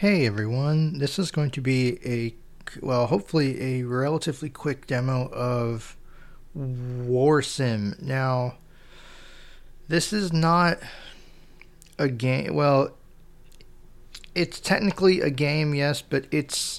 Hey everyone, this is going to be hopefully a relatively quick demo of WarSim. Now, this is not a game, it's technically a game, yes, but it's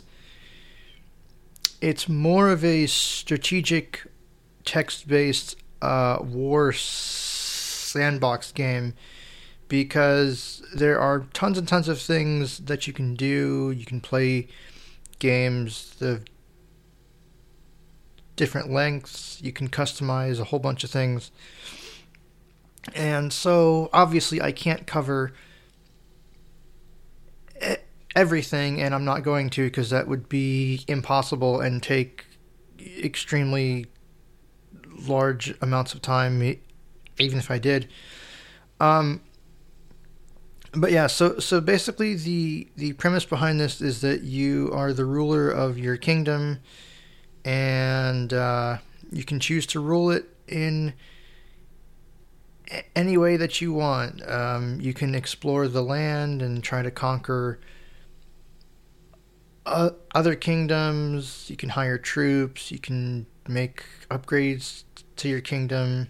more of a strategic text-based war sandbox game, because there are tons and tons of things that you can do. You can play games of different lengths. You can customize a whole bunch of things. And so, obviously, I can't cover everything, and I'm not going to, because that would be impossible and take extremely large amounts of time, even if I did. But yeah, so basically the premise behind this is that you are the ruler of your kingdom, and you can choose to rule it in any way that you want. You can explore the land and try to conquer other kingdoms. You can hire troops. You can make upgrades to your kingdom.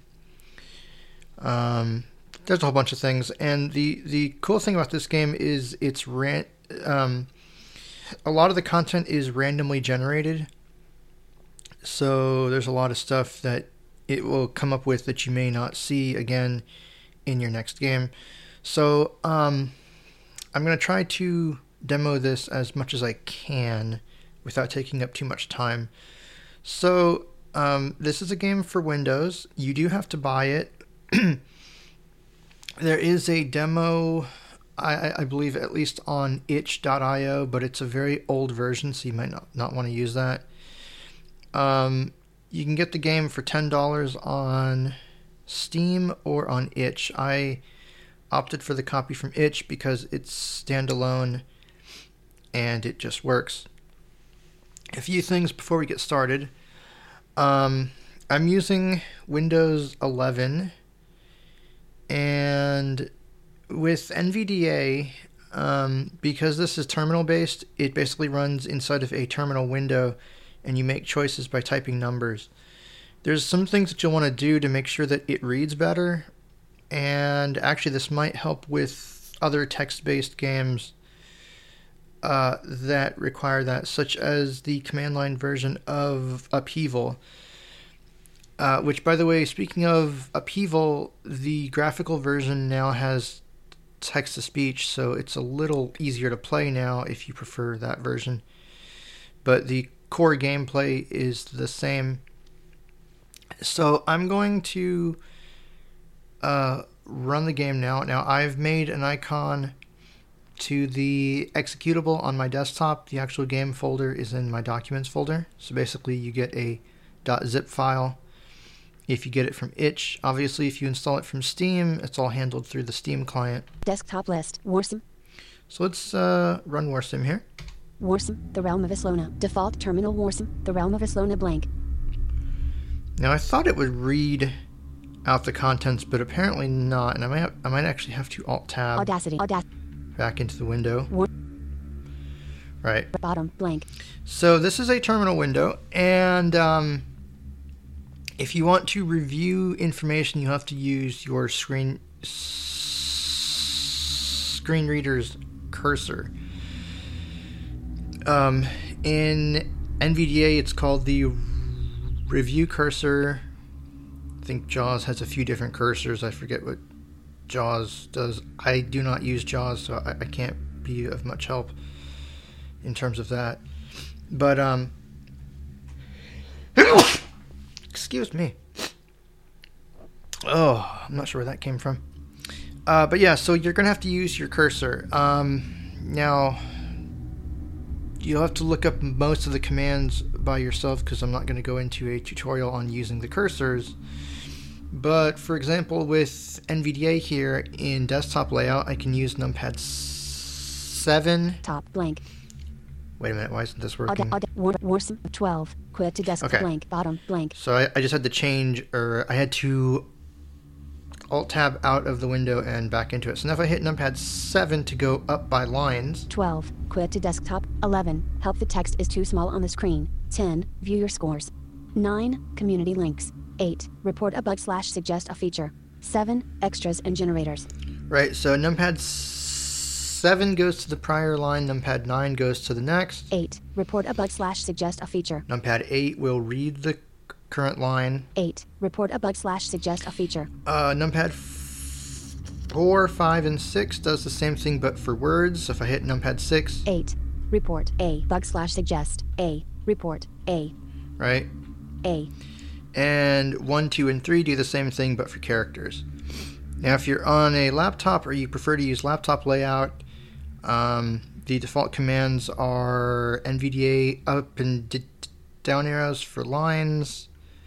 There's a whole bunch of things, and the cool thing about this game is a lot of the content is randomly generated. So there's a lot of stuff that it will come up with that you may not see again in your next game. So I'm going to try to demo this as much as I can without taking up too much time. So this is a game for Windows. You do have to buy it. There is a demo, I believe, at least on itch.io, but it's a very old version, so you might not want to use that. You can get the game for $10 on Steam or on Itch. I opted for the copy from Itch because it's standalone and it just works. A few things before we get started. I'm using Windows 11. And with NVDA, because this is terminal based, it basically runs inside of a terminal window, and you make choices by typing numbers. There's some things that you'll want to do to make sure that it reads better, and actually this might help with other text-based games that require that, such as the command line version of Upheaval. Which, by the way, speaking of Upheaval, the graphical version now has text-to-speech, so it's a little easier to play now if you prefer that version. But the core gameplay is the same. So I'm going to run the game now. Now, I've made an icon to the executable on my desktop. The actual game folder is in my Documents folder. So basically, you get a .zip file. If you get it from Itch, obviously if you install it from Steam, it's all handled through the Steam client. Desktop list, WarSim. So let's run WarSim here. WarSim, The Realm of Islona. Default terminal WarSim, The Realm of Islona blank. Now I thought it would read out the contents, but apparently not, and I might actually have to Alt-Tab Audacity. back into the window. Right. Bottom, blank. So this is a terminal window, and if you want to review information, you have to use your screen reader's cursor. In NVDA, it's called the review cursor. I think JAWS has a few different cursors. I forget what JAWS does. I do not use JAWS, so I can't be of much help in terms of that. But excuse me. Oh, I'm not sure where that came from. But yeah, so you're going to have to use your cursor. Now, you'll have to look up most of the commands by yourself, because I'm not going to go into a tutorial on using the cursors. But, for example, with NVDA here in desktop layout, I can use numpad 7. Top, blank. Wait a minute, why isn't this working? WarSim, 12. Quit to desk, okay. blank. Bottom, blank. So I just had to change, or I had to Alt-Tab out of the window and back into it. So now if I hit numpad 7 to go up by lines. 12. Quit to desktop. 11. Help the text is too small on the screen. 10. View your scores. 9. Community links. 8. Report a bug / suggest a feature. 7. Extras and generators. Right, so numpad 7 goes to the prior line, numpad 9 goes to the next. 8. Report a bug / suggest a feature. Numpad 8 will read the current line. 8. Report a bug / suggest a feature. Numpad 4, 5, and 6 does the same thing but for words. So if I hit numpad 6. 8. Report a bug / suggest a report a. Right? A. And 1, 2, and 3 do the same thing but for characters. Now if you're on a laptop or you prefer to use laptop layout, the default commands are NVDA up and down arrows for lines.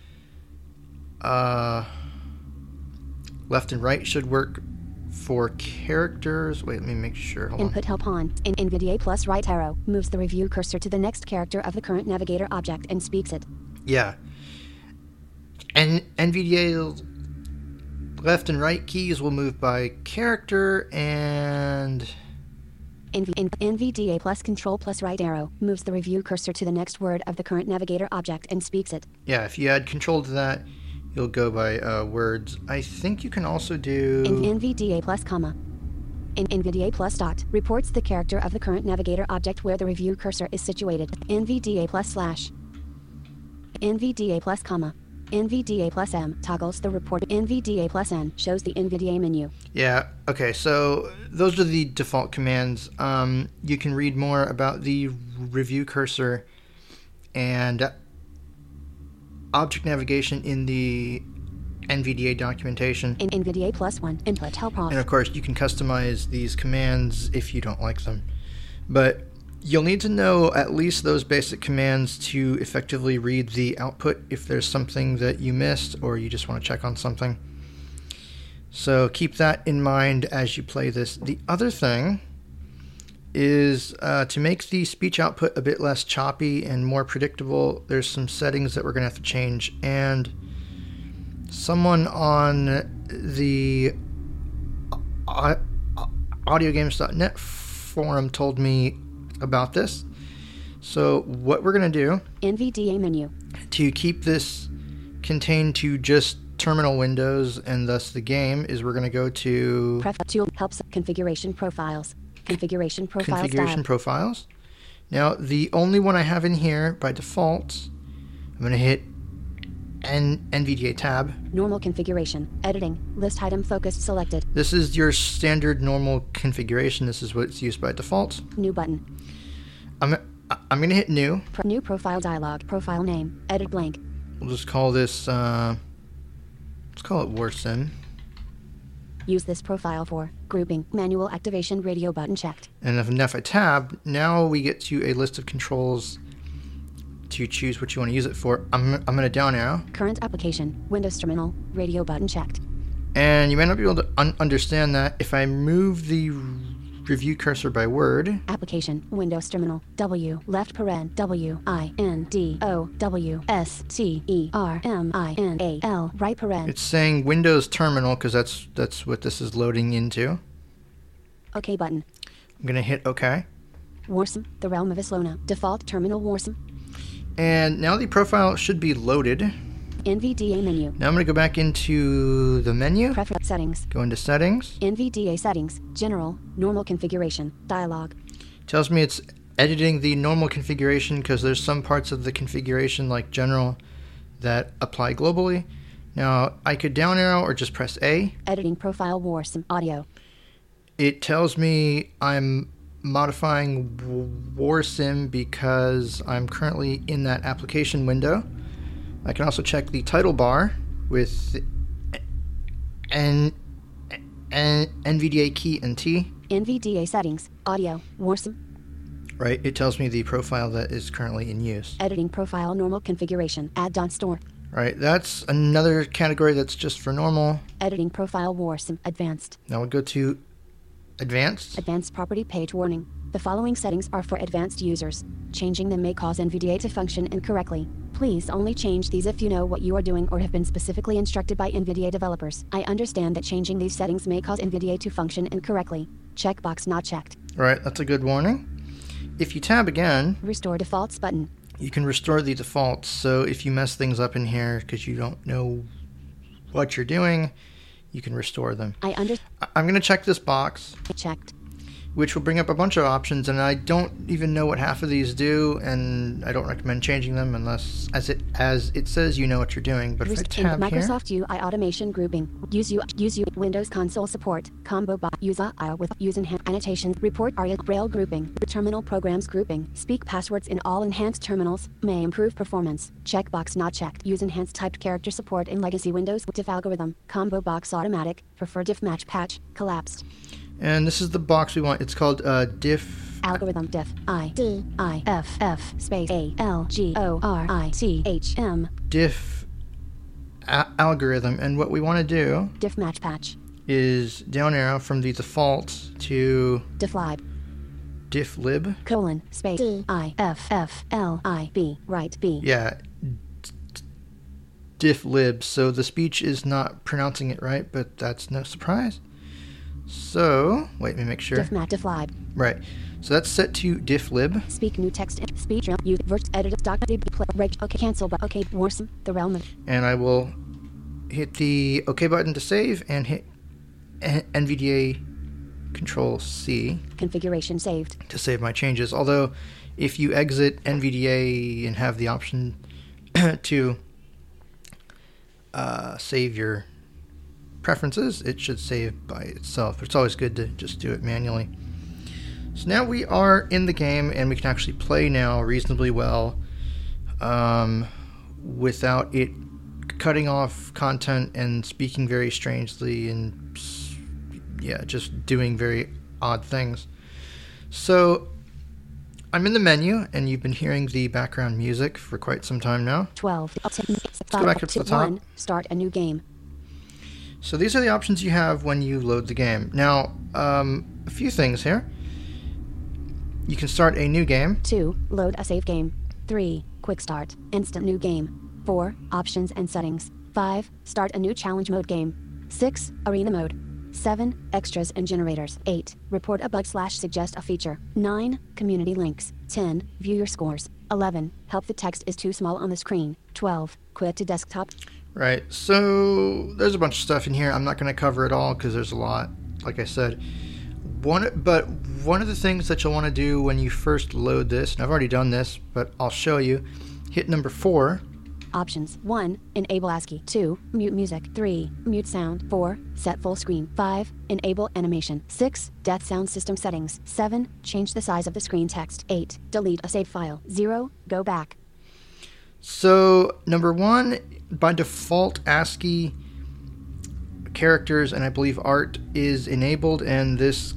Left and right should work for characters. Wait, let me make sure. Hold Input on. help on. In NVDA plus right arrow moves the review cursor to the next character of the current navigator object and speaks it. Yeah. And NVDA left and right keys will move by character, and NVDA plus control plus right arrow moves the review cursor to the next word of the current navigator object and speaks it. yeah, if you add control to that, you'll go by words. I think you can also do In NVDA plus comma. In NVDA plus dot reports the character of the current navigator object where the review cursor is situated. NVDA plus slash. NVDA plus comma. NVDA plus M toggles the report. NVDA plus N shows the NVDA menu. Yeah, okay, so those are the default commands. You can read more about the review cursor and object navigation in the NVDA documentation. In NVDA plus 1 input help off. And of course, you can customize these commands if you don't like them. But you'll need to know at least those basic commands to effectively read the output if there's something that you missed or you just want to check on something. So keep that in mind as you play this. The other thing is to make the speech output a bit less choppy and more predictable, there's some settings that we're going to have to change. And someone on the audiogames.net forum told me about this. So what we're going to do NVDA menu. to keep this contained to just terminal windows and thus the game is we're going to go to Tool helps configuration profiles. Configuration profiles. configuration profiles. Now the only one I have in here by default, I'm going to hit NVDA tab. Normal configuration. Editing. List item focused selected. This is your standard normal configuration. This is what's used by default. New button. I'm going to hit new. New profile dialog. Profile name. Edit blank. We'll just call this, let's call it Warsim. Use this profile for grouping. Manual activation radio button checked. And if I tab, now we get to a list of controls to choose what you want to use it for. I'm going to down arrow. Current application. Windows terminal. Radio button checked. And you might not be able to understand that if I move the review cursor by word. Application. Windows terminal. W. Left paren. WINDOWSTERMINAL. Right paren. It's saying Windows terminal because that's what this is loading into. OK button. I'm going to hit OK. Warsim. The Realm of Islona. Default terminal Warsim. And now the profile should be loaded. NVDA menu. Now I'm going to go back into the menu. Preference settings. Go into settings. NVDA settings. General. Normal configuration. Dialog. Tells me it's editing the normal configuration because there's some parts of the configuration like general that apply globally. Now I could down arrow or just press A. Editing profile Warsim audio. It tells me I'm modifying Warsim because I'm currently in that application window. I can also check the title bar with NVDA key and T. NVDA settings. Audio. Warsim. Right, it tells me the profile that is currently in use. Editing profile normal configuration. Add-on store. Right, that's another category that's just for normal. Editing profile Warsim. Advanced. Now we'll go to Advanced. Advanced property page warning. The following settings are for advanced users. Changing them may cause NVDA to function incorrectly. Please only change these if you know what you are doing or have been specifically instructed by NVIDIA developers. I understand that changing these settings may cause NVIDIA to function incorrectly. Checkbox not checked. Alright, that's a good warning. If you tab again, Restore defaults button. you can restore the defaults. So if you mess things up in here because you don't know what you're doing, you can restore them. I'm going to check this box, Checked. which will bring up a bunch of options, and I don't even know what half of these do, and I don't recommend changing them unless, as it says, you know what you're doing. But if I tab here, Microsoft UI automation grouping. Use Windows console support. Combo bot. Use AI with use enhanced annotations. Report ARIA Braille grouping. Terminal programs grouping. Speak passwords in all enhanced terminals. May improve performance. Checkbox not checked. Use enhanced typed character support in legacy Windows. Diff algorithm. Combo box automatic. Prefer diff match patch. Collapsed. and this is the box we want. It's called diff Algorithm diff IDIFF space ALGORITHM diff algorithm, and what we want to do diff match patch is down arrow from the defaults to difflib difflib. space IFFLIB right B. Yeah, difflib. So the speech is not pronouncing it right, but that's no surprise. So wait, let me make sure. Difflib. Right. So that's set to difflib. Speak new text speech use verse edit doc play reg okay cancel but okay Warsom the realm of And I will hit the OK button to save and hit NVDA Control C configuration saved. to save my changes. Although if you exit NVDA and have the option to save your preferences, it should save by itself. But it's always good to just do it manually. So now we are in the game, and we can actually play now reasonably well without it cutting off content and speaking very strangely and just doing very odd things. So I'm in the menu, and you've been hearing the background music for quite some time now. 12 Let's go back up to the top. 1 start a new game. So these are the options you have when you load the game. Now, a few things here. You can start a new game. 2 load a save game. 3 quick start instant new game. 4 options and settings. 5 start a new challenge mode game. 6 arena mode. 7 extras and generators. 8 report a bug / suggest a feature. 9 community links. 10 view your scores. 11 help the text is too small on the screen. 12 quit to desktop. Right, so there's a bunch of stuff in here. I'm not going to cover it all because there's a lot, like I said. One of the things that you'll want to do when you first load this, and I've already done this, but I'll show you, hit number 4. Options. 1 enable ASCII. 2 mute music. 3 mute sound. 4 set full screen. 5 enable animation. 6 death sound system settings. 7 change the size of the screen text. 8 delete a save file. 0 go back. So number 1, by default, ASCII characters and I believe art is enabled, and this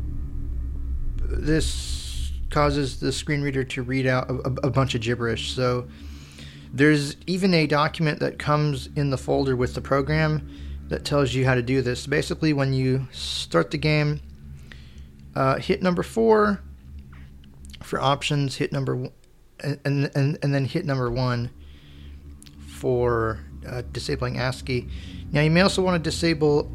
causes the screen reader to read out a bunch of gibberish. So there's even a document that comes in the folder with the program that tells you how to do this. Basically, when you start the game, hit number 4 for options, hit number 1, and then hit number 1 for disabling ASCII. Now you may also want to disable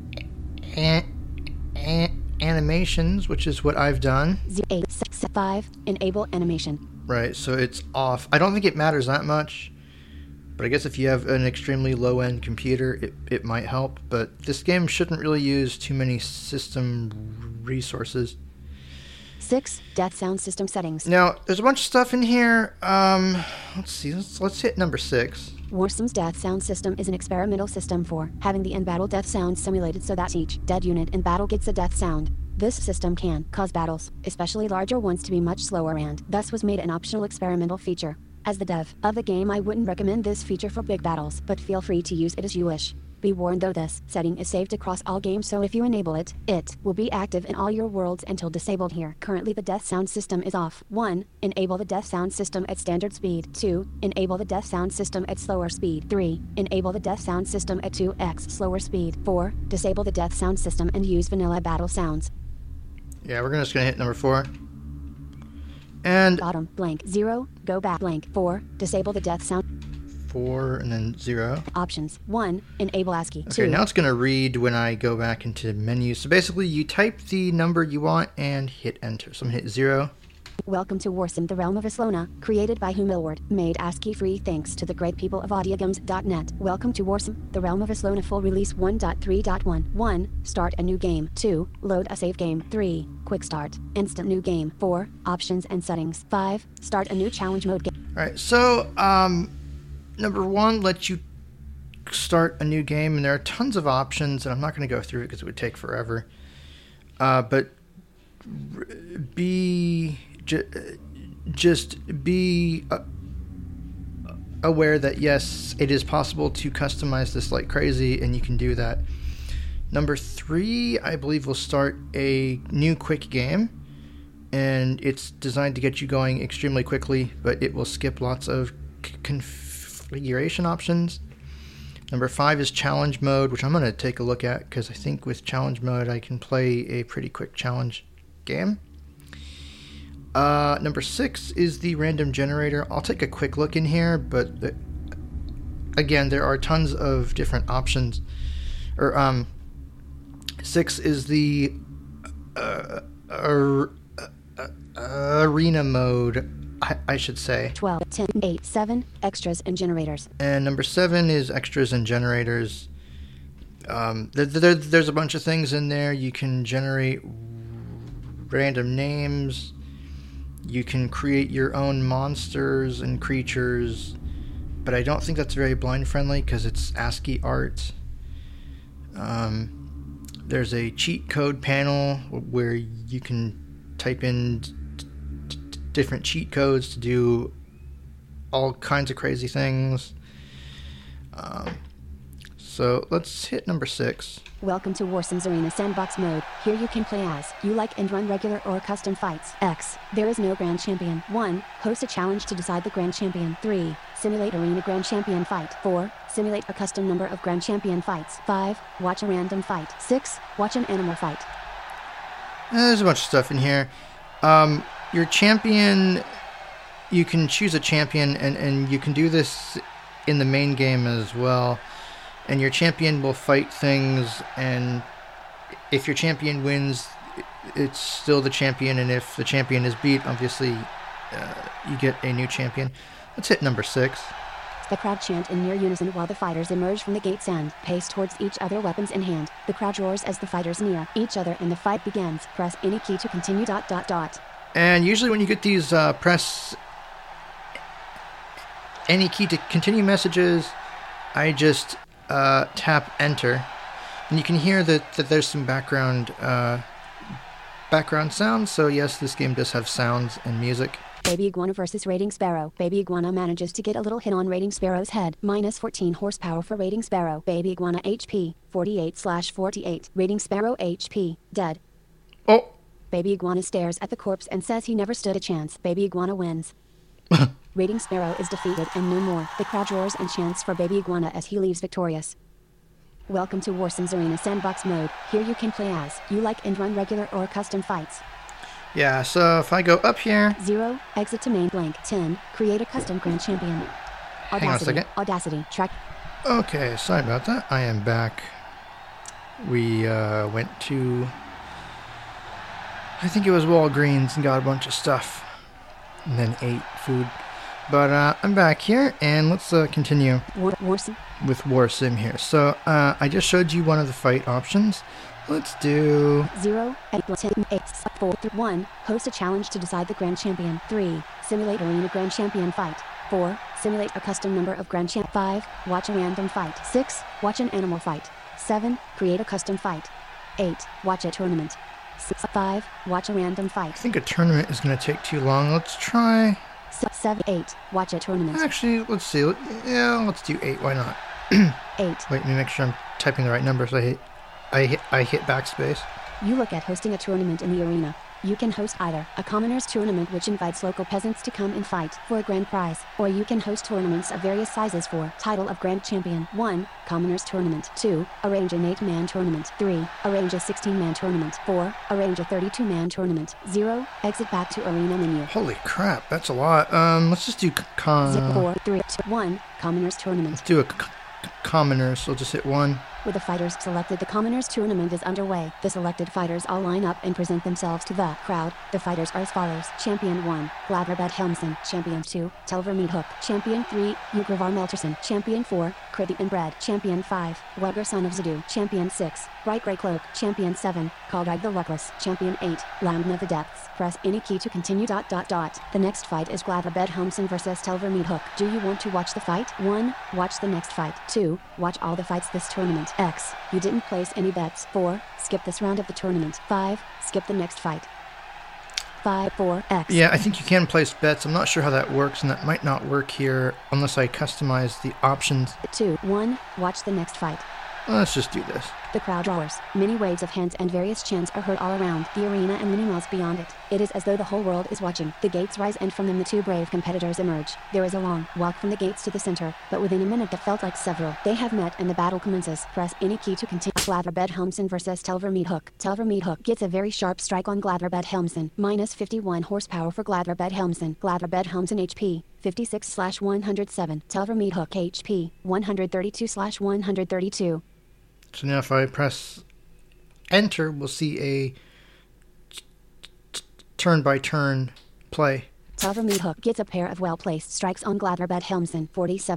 animations, which is what I've done. 5 enable animation. Right, so it's off. I don't think it matters that much, but I guess if you have an extremely low-end computer, it might help. But this game shouldn't really use too many system resources. 6 death sound system settings. Now, there's a bunch of stuff in here. Let's see. Let's hit number 6. Warsom's death sound system is an experimental system for having the in-battle death sound simulated so that each dead unit in battle gets a death sound. This system can cause battles, especially larger ones, to be much slower and thus was made an optional experimental feature. As the dev of the game, I wouldn't recommend this feature for big battles, but feel free to use it as you wish. Be warned though, this setting is saved across all games, so if you enable it, it will be active in all your worlds until disabled here. Currently the death sound system is off. 1 enable the death sound system at standard speed. 2 enable the death sound system at slower speed. 3 enable the death sound system at 2x slower speed. 4 disable the death sound system and use vanilla battle sounds. Yeah, we're just going to hit number 4. And Bottom blank 0. Go back blank 4. Disable the death sound. 4 and then 0. Options 1. Enable ASCII. Okay, 2. now it's going to read when I go back into menu. So basically, you type the number you want and hit enter. So I'm going to hit 0. Welcome to Warsim, the Realm of Islona, created by Humilward, made ASCII free thanks to the great people of audiogames.net. Welcome to Warsim, the Realm of Islona full release 1.3.1. 1. Start a new game. 2. Load a save game. 3. Quick start. Instant new game. 4. Options and settings. 5. Start a new challenge mode game. All right, so number 1 lets you start a new game, and there are tons of options, and I'm not going to go through it because it would take forever. But just be aware that yes, it is possible to customize this like crazy, and you can do that. Number 3, I believe, will start a new quick game, and it's designed to get you going extremely quickly, but it will skip lots of configuration options. Number 5 is challenge mode, which I'm going to take a look at because I think with challenge mode I can play a pretty quick challenge game. Number 6 is the random generator. I'll take a quick look in here, but again, there are tons of different options. 6 is the arena mode, I should say. 12, 10, 8, 7. Extras and generators. And number 7 is extras and generators. There's a bunch of things in there. You can generate random names. You can create your own monsters and creatures, but I don't think that's very blind friendly because it's ASCII art. There's a cheat code panel where you can type in different cheat codes to do all kinds of crazy things. So let's hit number 6. Welcome to Warsim's Arena Sandbox mode. Here you can play as you like and run regular or custom fights. X. There is no Grand Champion. 1. Host a challenge to decide the Grand Champion. 3. Simulate Arena Grand Champion fight. 4. Simulate a custom number of Grand Champion fights. 5. Watch a random fight. 6. Watch an animal fight. There's a bunch of stuff in here. Your champion, you can choose a champion, and you can do this in the main game as well. And your champion will fight things, and if your champion wins, it's still the champion, and if the champion is beat, obviously you get a new champion. Let's hit number 6. The crowd chant in near unison while the fighters emerge from the gate's end, pace towards each other, weapons in hand. The crowd roars as the fighters near each other and the fight begins. Press any key to continue ... And usually when you get these press any key to continue messages, I just tap enter, and you can hear that there's some background sounds. So yes, this game does have sounds and music. Baby Iguana versus Raiding Sparrow. Baby Iguana manages to get a little hit on Raiding Sparrow's head. Minus 14 horsepower for Raiding Sparrow. Baby Iguana HP 48/48. Raiding Sparrow HP dead. Oh. Baby Iguana stares at the corpse and says he never stood a chance. Baby Iguana wins. Raiding Sparrow is defeated and no more. The crowd roars and chants for Baby Iguana as he leaves victorious. Welcome to Warsim's Arena Sandbox mode. Here you can play as you like and run regular or custom fights. Yeah, so if I go up here... 0. Exit to main blank. 10. Create a custom Grand Champion. Audacity. Hang on a second. Audacity. Track. Okay, sorry about that. I am back. We went to... I think it was Walgreens and got a bunch of stuff. And then ate food. But I'm back here, and let's continue Warsim. with Warsim here. So I just showed you one of the fight options. Let's do 0, 8, 10, 8, 4, 1. Host a challenge to decide the Grand Champion. 3. Simulate Arena Grand Champion fight. 4. Simulate a custom number of Grand Champ. 5. Watch a random fight. 6. Watch an animal fight. 7. Create a custom fight. 8. Watch a tournament. 5. Watch a random I fight. think a tournament is going to take too long. Let's try... 7, 8. Watch a tournament. Actually, let's see. Yeah, let's do 8. Why not? 8. Wait, let me make sure I'm typing the right number. So I hit backspace. You look at hosting a tournament in the arena. You can host either a commoners tournament which invites local peasants to come and fight for a grand prize, or you can host tournaments of various sizes for title of grand champion. 1. Commoners tournament. 2. Arrange an 8-man tournament. 3. Arrange a 16-man tournament. 4. Arrange a 32-man tournament. 0. Exit back to arena menu. Holy crap, that's a lot. Let's just do 4, 3, 2, 1. Commoners tournament. let's do a commoners. So we'll just hit 1. With the fighters selected, the commoners tournament is underway. The selected fighters all line up and present themselves to the crowd. The fighters are as follows: Champion 1, Gladverbed Helmsen. Champion 2, Telver Meathook. Champion 3, Ugravar Melterson. Champion 4, Kriti Inbred. Champion 5, Wedger Son of Zadu. Champion 6, Bright Grey Cloak. Champion 7, Kaldag the Luckless. Champion 8, Lambden of the Depths. Press any key to continue. The next fight is Gladverbed Helmsen versus Telver Meathook. Do you want to watch the fight? 1. Watch the next fight. 2. Watch all the fights this tournament. X. You didn't place any bets. 4. Skip this round of the tournament. 5. Skip the next fight. 5, 4, X. Yeah, I think you can place bets. I'm not sure how that works, and that might not work here unless I customize the options. 2, 1. Watch the next fight. Let's just do this. The crowd roars. Many waves of hands and various chants are heard all around the arena and many miles beyond it. It is as though the whole world is watching. The gates rise and from them the two brave competitors emerge. There is a long walk from the gates to the center, but within a minute that felt like several. They have met and the battle commences. Press any key to continue. Gladverbed Helmsen versus Telver Meathook. Telver Meathook gets a very sharp strike on Gladverbed Helmsen. Minus 51 horsepower for Gladverbed Helmsen. Gladverbed Helmsen HP 56/107. Telver Meathook HP 132/132. So now if I press enter, we'll see a turn-by-turn play. Telver Meathook gets a pair of well-placed strikes on Gladverbed Helmsen.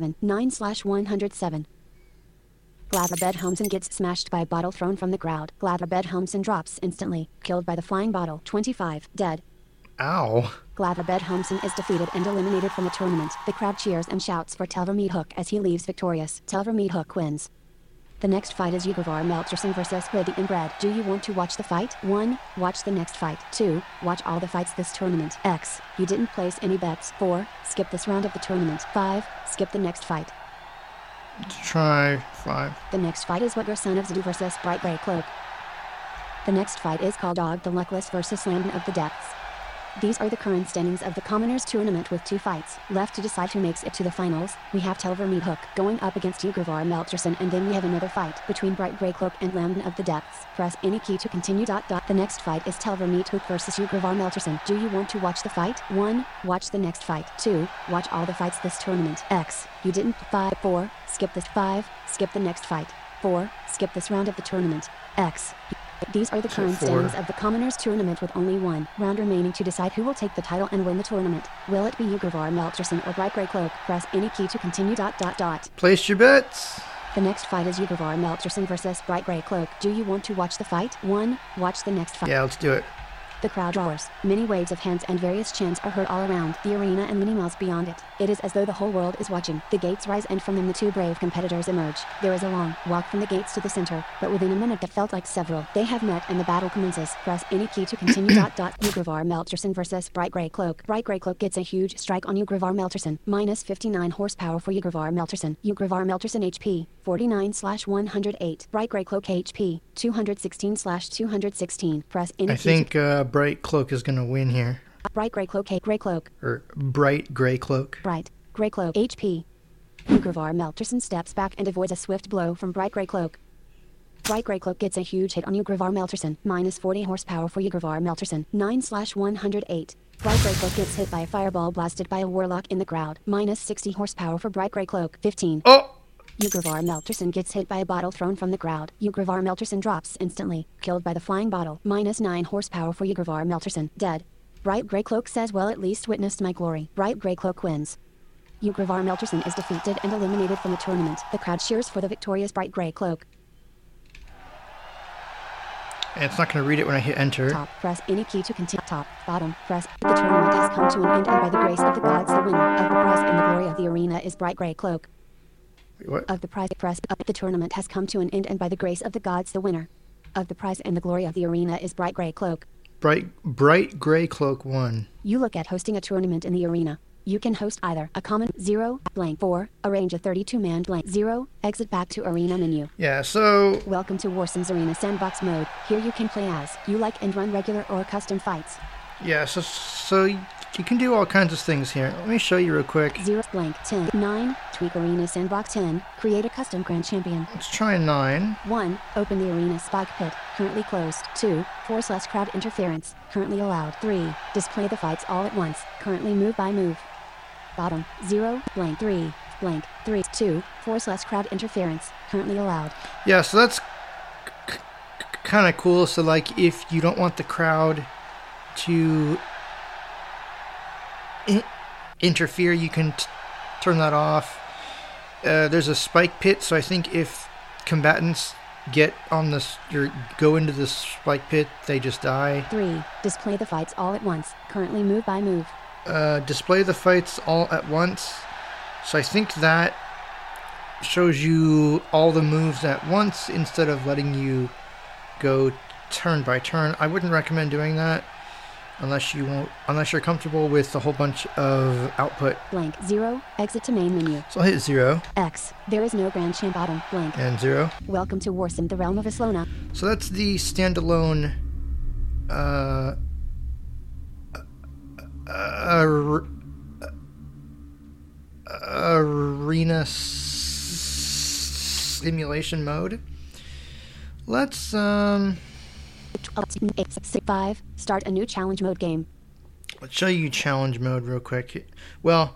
47/9/107. Gladverbed Helmsen gets smashed by a bottle thrown from the crowd. Gladverbed Helmsen drops instantly, killed by the flying bottle. 25. Dead. Ow. Gladverbed Helmsen is defeated and eliminated from the tournament. The crowd cheers and shouts for Telver Meathook as he leaves victorious. Telver Meathook wins. The next fight is Ugravar Melterson versus Kriti Inbred. Do you want to watch the fight? 1. Watch the next fight. 2. Watch all the fights this tournament. X. You didn't place any bets. 4. Skip this round of the tournament. 5. Skip the next fight. Let's try 5. The next fight is Wedger Son of Zadu versus Bright Grey Cloak. The next fight is Kaldag the Luckless versus Lambden of the Depths. These are the current standings of the Commoners Tournament with 2 fights left to decide who makes it to the finals. We have Telver Meathook going up against Ugravar Melterson, and then we have another fight between Bright Grey Cloak and Lambden of the Depths. Press any key to continue. The next fight is Telver Meathook versus Ugravar Melterson. Do you want to watch the fight? 1. Watch the next fight. 2. Watch all the fights this tournament. X. You didn't. 5. 4. Skip this. 5. Skip the next fight. 4. Skip this round of the tournament. X. These are the current standings of the Commoners Tournament with only 1 round remaining to decide who will take the title and win the tournament. Will it be Ugravar Melterson or Bright Grey Cloak? Press any key to continue. Place your bets. The next fight is Ugravar Melterson versus Bright Grey Cloak. Do you want to watch the fight? 1. Watch the next fight. Yeah, let's do it. The crowd roars. Many waves of hands and various chants are heard all around the arena and many miles beyond it. It is as though the whole world is watching. The gates rise and from them the two brave competitors emerge. There is a long walk from the gates to the center, but within a minute that felt like several. They have met and the battle commences. Press any key to continue. Ugravar Melterson versus Bright Grey Cloak. Bright Grey Cloak gets a huge strike on Ugravar Melterson. Minus 59 horsepower for Ugravar Melterson. Ugravar Melterson HP 49/108. Bright Grey Cloak HP 216/216. Press any key. I think Bright Cloak is going to win here. Bright Grey Cloak. Grey Cloak. Or Bright Grey Cloak. Bright Grey Cloak HP. Ugravar Melterson steps back and avoids a swift blow from Bright Grey Cloak. Bright Grey Cloak gets a huge hit on Ugravar Melterson. Minus 40 horsepower for Ugravar Melterson. 9/108. Bright Grey Cloak gets hit by a fireball blasted by a warlock in the crowd. Minus 60 horsepower for Bright Grey Cloak. 15. Oh! Ugravar Melterson gets hit by a bottle thrown from the crowd. Ugravar Melterson drops instantly, killed by the flying bottle. Minus 9 horsepower for Ugravar Melterson. Dead. Bright Grey Cloak says, well, at least witnessed my glory. Bright Grey Cloak wins. Ugravar Melterson is defeated and eliminated from the tournament. The crowd cheers for the victorious Bright Grey Cloak. And it's not going to read it when I hit enter. Top. Press any key to continue. Top. Bottom. Press. The tournament has come to an end, and by the grace of the gods, the winner of the prize and the glory of the arena is Bright Grey Cloak. Wait, what? Of the prize. Press. The tournament has come to an end, and by the grace of the gods, the winner of the prize and the glory of the arena is Bright Grey Cloak. Bright Grey Cloak won. You look at hosting a tournament in the arena. You can host either a common 0 blank 4, a range of 32-man blank 0, exit back to arena menu. Yeah, so Welcome to Warsims Arena Sandbox mode. Here you can play as you like and run regular or custom fights. yeah, so you can do all kinds of things here. Let me show you real quick. 0 blank 10 9, tweak arena sandbox 10, create a custom grand champion. Let's try 9. 1. Open the arena spike pit, currently closed. 2. Force less crowd interference, currently allowed. 3. Display the fights all at once, currently move by move. Bottom, 0 blank 3 blank 3 2. Force less crowd interference, currently allowed. Yeah, so that's kind of cool. So like if you don't want the crowd to interfere, you can turn that off. There's a spike pit, so I think if combatants get on this or go into the spike pit, they just die. 3. Display the fights all at once, currently move by move. Display the fights all at once. So I think that shows you all the moves at once instead of letting you go turn by turn. I wouldn't recommend doing that unless you're comfortable with a whole bunch of output. Blank 0, exit to main menu. So I'll hit 0 X. There is no grand champ. Bottom blank. and 0. Welcome to Warsim, the realm of Islona. So that's the standalone arena simulation mode. Let's 5. Start a new challenge mode game. let's show you challenge mode real quick. Well,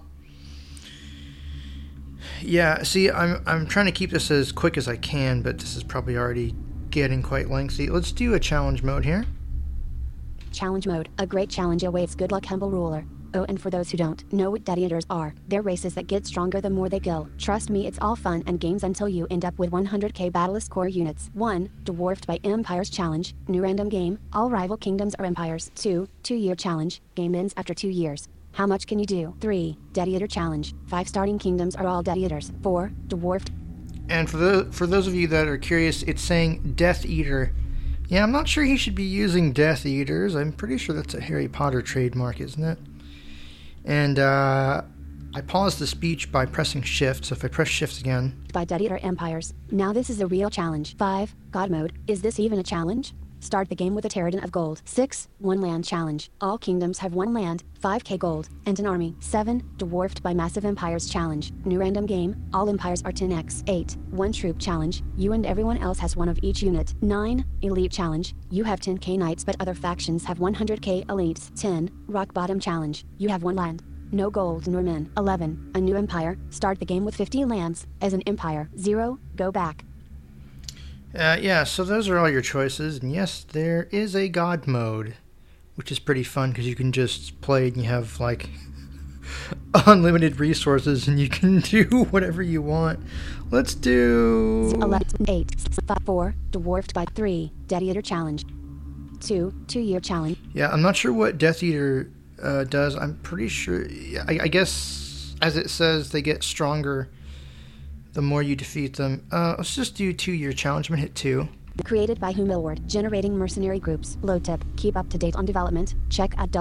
yeah, see, I'm trying to keep this as quick as I can, but this is probably already getting quite lengthy. Let's do a challenge mode here. Challenge mode. A great challenge awaits. Good luck, humble ruler. Oh, and for those who don't know what Death-Eaters are, they're races that get stronger the more they kill. Trust me, it's all fun and games until you end up with 100k Battlelist core units. 1. Dwarfed by Empires Challenge. New random game. All rival kingdoms are empires. 2. 2-year challenge. Game ends after 2 years. How much can you do? 3. Death-Eater challenge. 5 starting kingdoms are all Death-Eaters. 4. Dwarfed. And for those of you that are curious, it's saying Death Eater. Yeah, I'm not sure he should be using Death Eaters. I'm pretty sure that's a Harry Potter trademark, isn't it? And I paused the speech by pressing Shift, so if I press Shift again... By Death-Eater empires. Now this is a real challenge. 5. God mode. Is this even a challenge? Start the game with a Pterodon of gold. 6. 1 land challenge. All kingdoms have 1 land, 5k gold, and an army. 7. Dwarfed by massive empires challenge. New random game. All empires are 10x. 8. 1 troop challenge. You and everyone else has 1 of each unit. 9. Elite challenge. You have 10k knights but other factions have 100k elites. 10. Rock bottom challenge. You have 1 land. No gold nor men. 11. A new empire. Start the game with 50 lands. As an empire. 0. Go back. Yeah, so those are all your choices. And yes, there is a God mode, which is pretty fun because you can just play and you have, like, unlimited resources and you can do whatever you want. Let's do... 11, 8, 5, 4, Dwarfed by 3, Death-Eater challenge. 2, 2-year challenge. Yeah, I'm not sure what Death Eater does. I'm pretty sure... I guess, as it says, they get stronger the more you defeat them. Let's just do 2-year challenge. I'm going to hit 2. Created by Humilward, generating mercenary groups. Low tip, keep up to date on development. Check at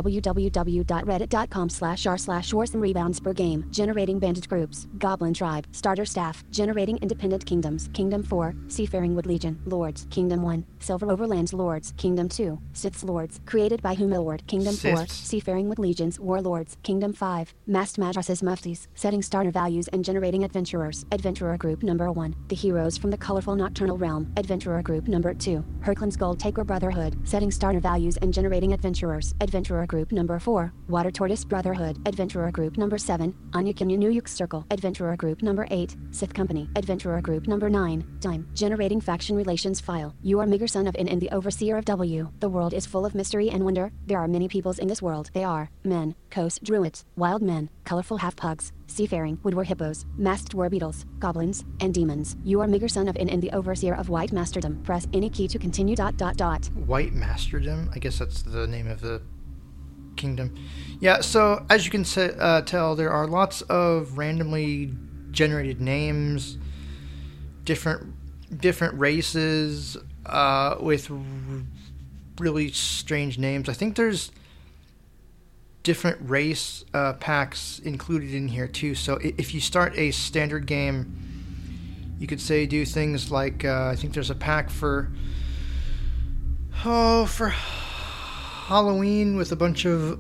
www.reddit.com/r/Warsim rebounds per game. Generating bandit groups. Goblin tribe. Starter staff. Generating independent kingdoms. Kingdom 4, Seafaring Wood Legion. Lords. Kingdom 1, Silver Overlands Lords. Kingdom 2, Sith's Lords. Created by Humilward. Kingdom 4, Siths. Seafaring Wood Legions. Warlords. Kingdom 5, Masked Madrasas Muftis. Setting starter values and generating adventurers. Adventurer group number 1, the heroes from the colorful Nocturnal Realm. Adventurer group number 2, Herklin's Gold Taker Brotherhood. Setting starter values and generating adventurers. Adventurer group number 4, Water Tortoise Brotherhood. Adventurer group number 7, Anyukin Nuyuk Circle. Adventurer group number 8, Sith Company. Adventurer group number 9, Time. Generating faction relations file. You are Migger, son of N and the overseer of W. The world is full of mystery and wonder. There are many peoples in this world. They are men, coast druids, wild men, colorful half-pugs, seafaring, woodwar hippos, masked war beetles, goblins, and demons. You are Migger, son of N and the overseer of White Masterdom. Press any key to continue. White Masterdom? I guess that's the name of the kingdom. Yeah, so as you can tell, there are lots of randomly generated names, different races with really strange names. I think there's different race packs included in here too. So if you start a standard game, you could say do things like I think there's a pack for Halloween with a bunch of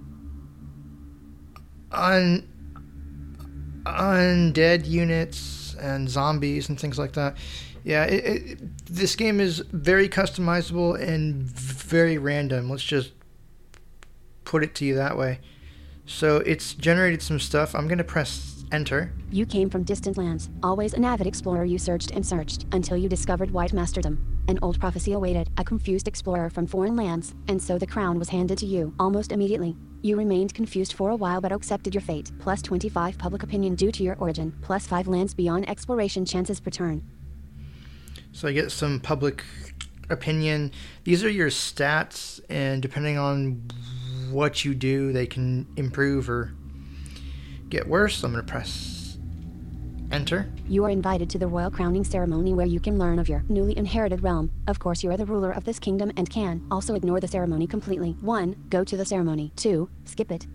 undead units and zombies and things like that. Yeah, this game is very customizable and very random. Let's just put it to you that way. So it's generated some stuff. I'm going to press enter. You came from distant lands. Always an avid explorer, you searched and searched until you discovered white masterdom. An old prophecy awaited, a confused explorer from foreign lands, and so the crown was handed to you almost immediately. You remained confused for a while but accepted your fate. Plus 25 public opinion due to your origin. Plus 5 lands beyond exploration chances per turn. So I get some public opinion. These are your stats, and depending on what you do, they can improve or get worse. So I'm going to press enter. You are invited to the royal crowning ceremony where you can learn of your newly inherited realm. Of course, you are the ruler of this kingdom and can also ignore the ceremony completely. 1. Go to the ceremony. 2. Skip it.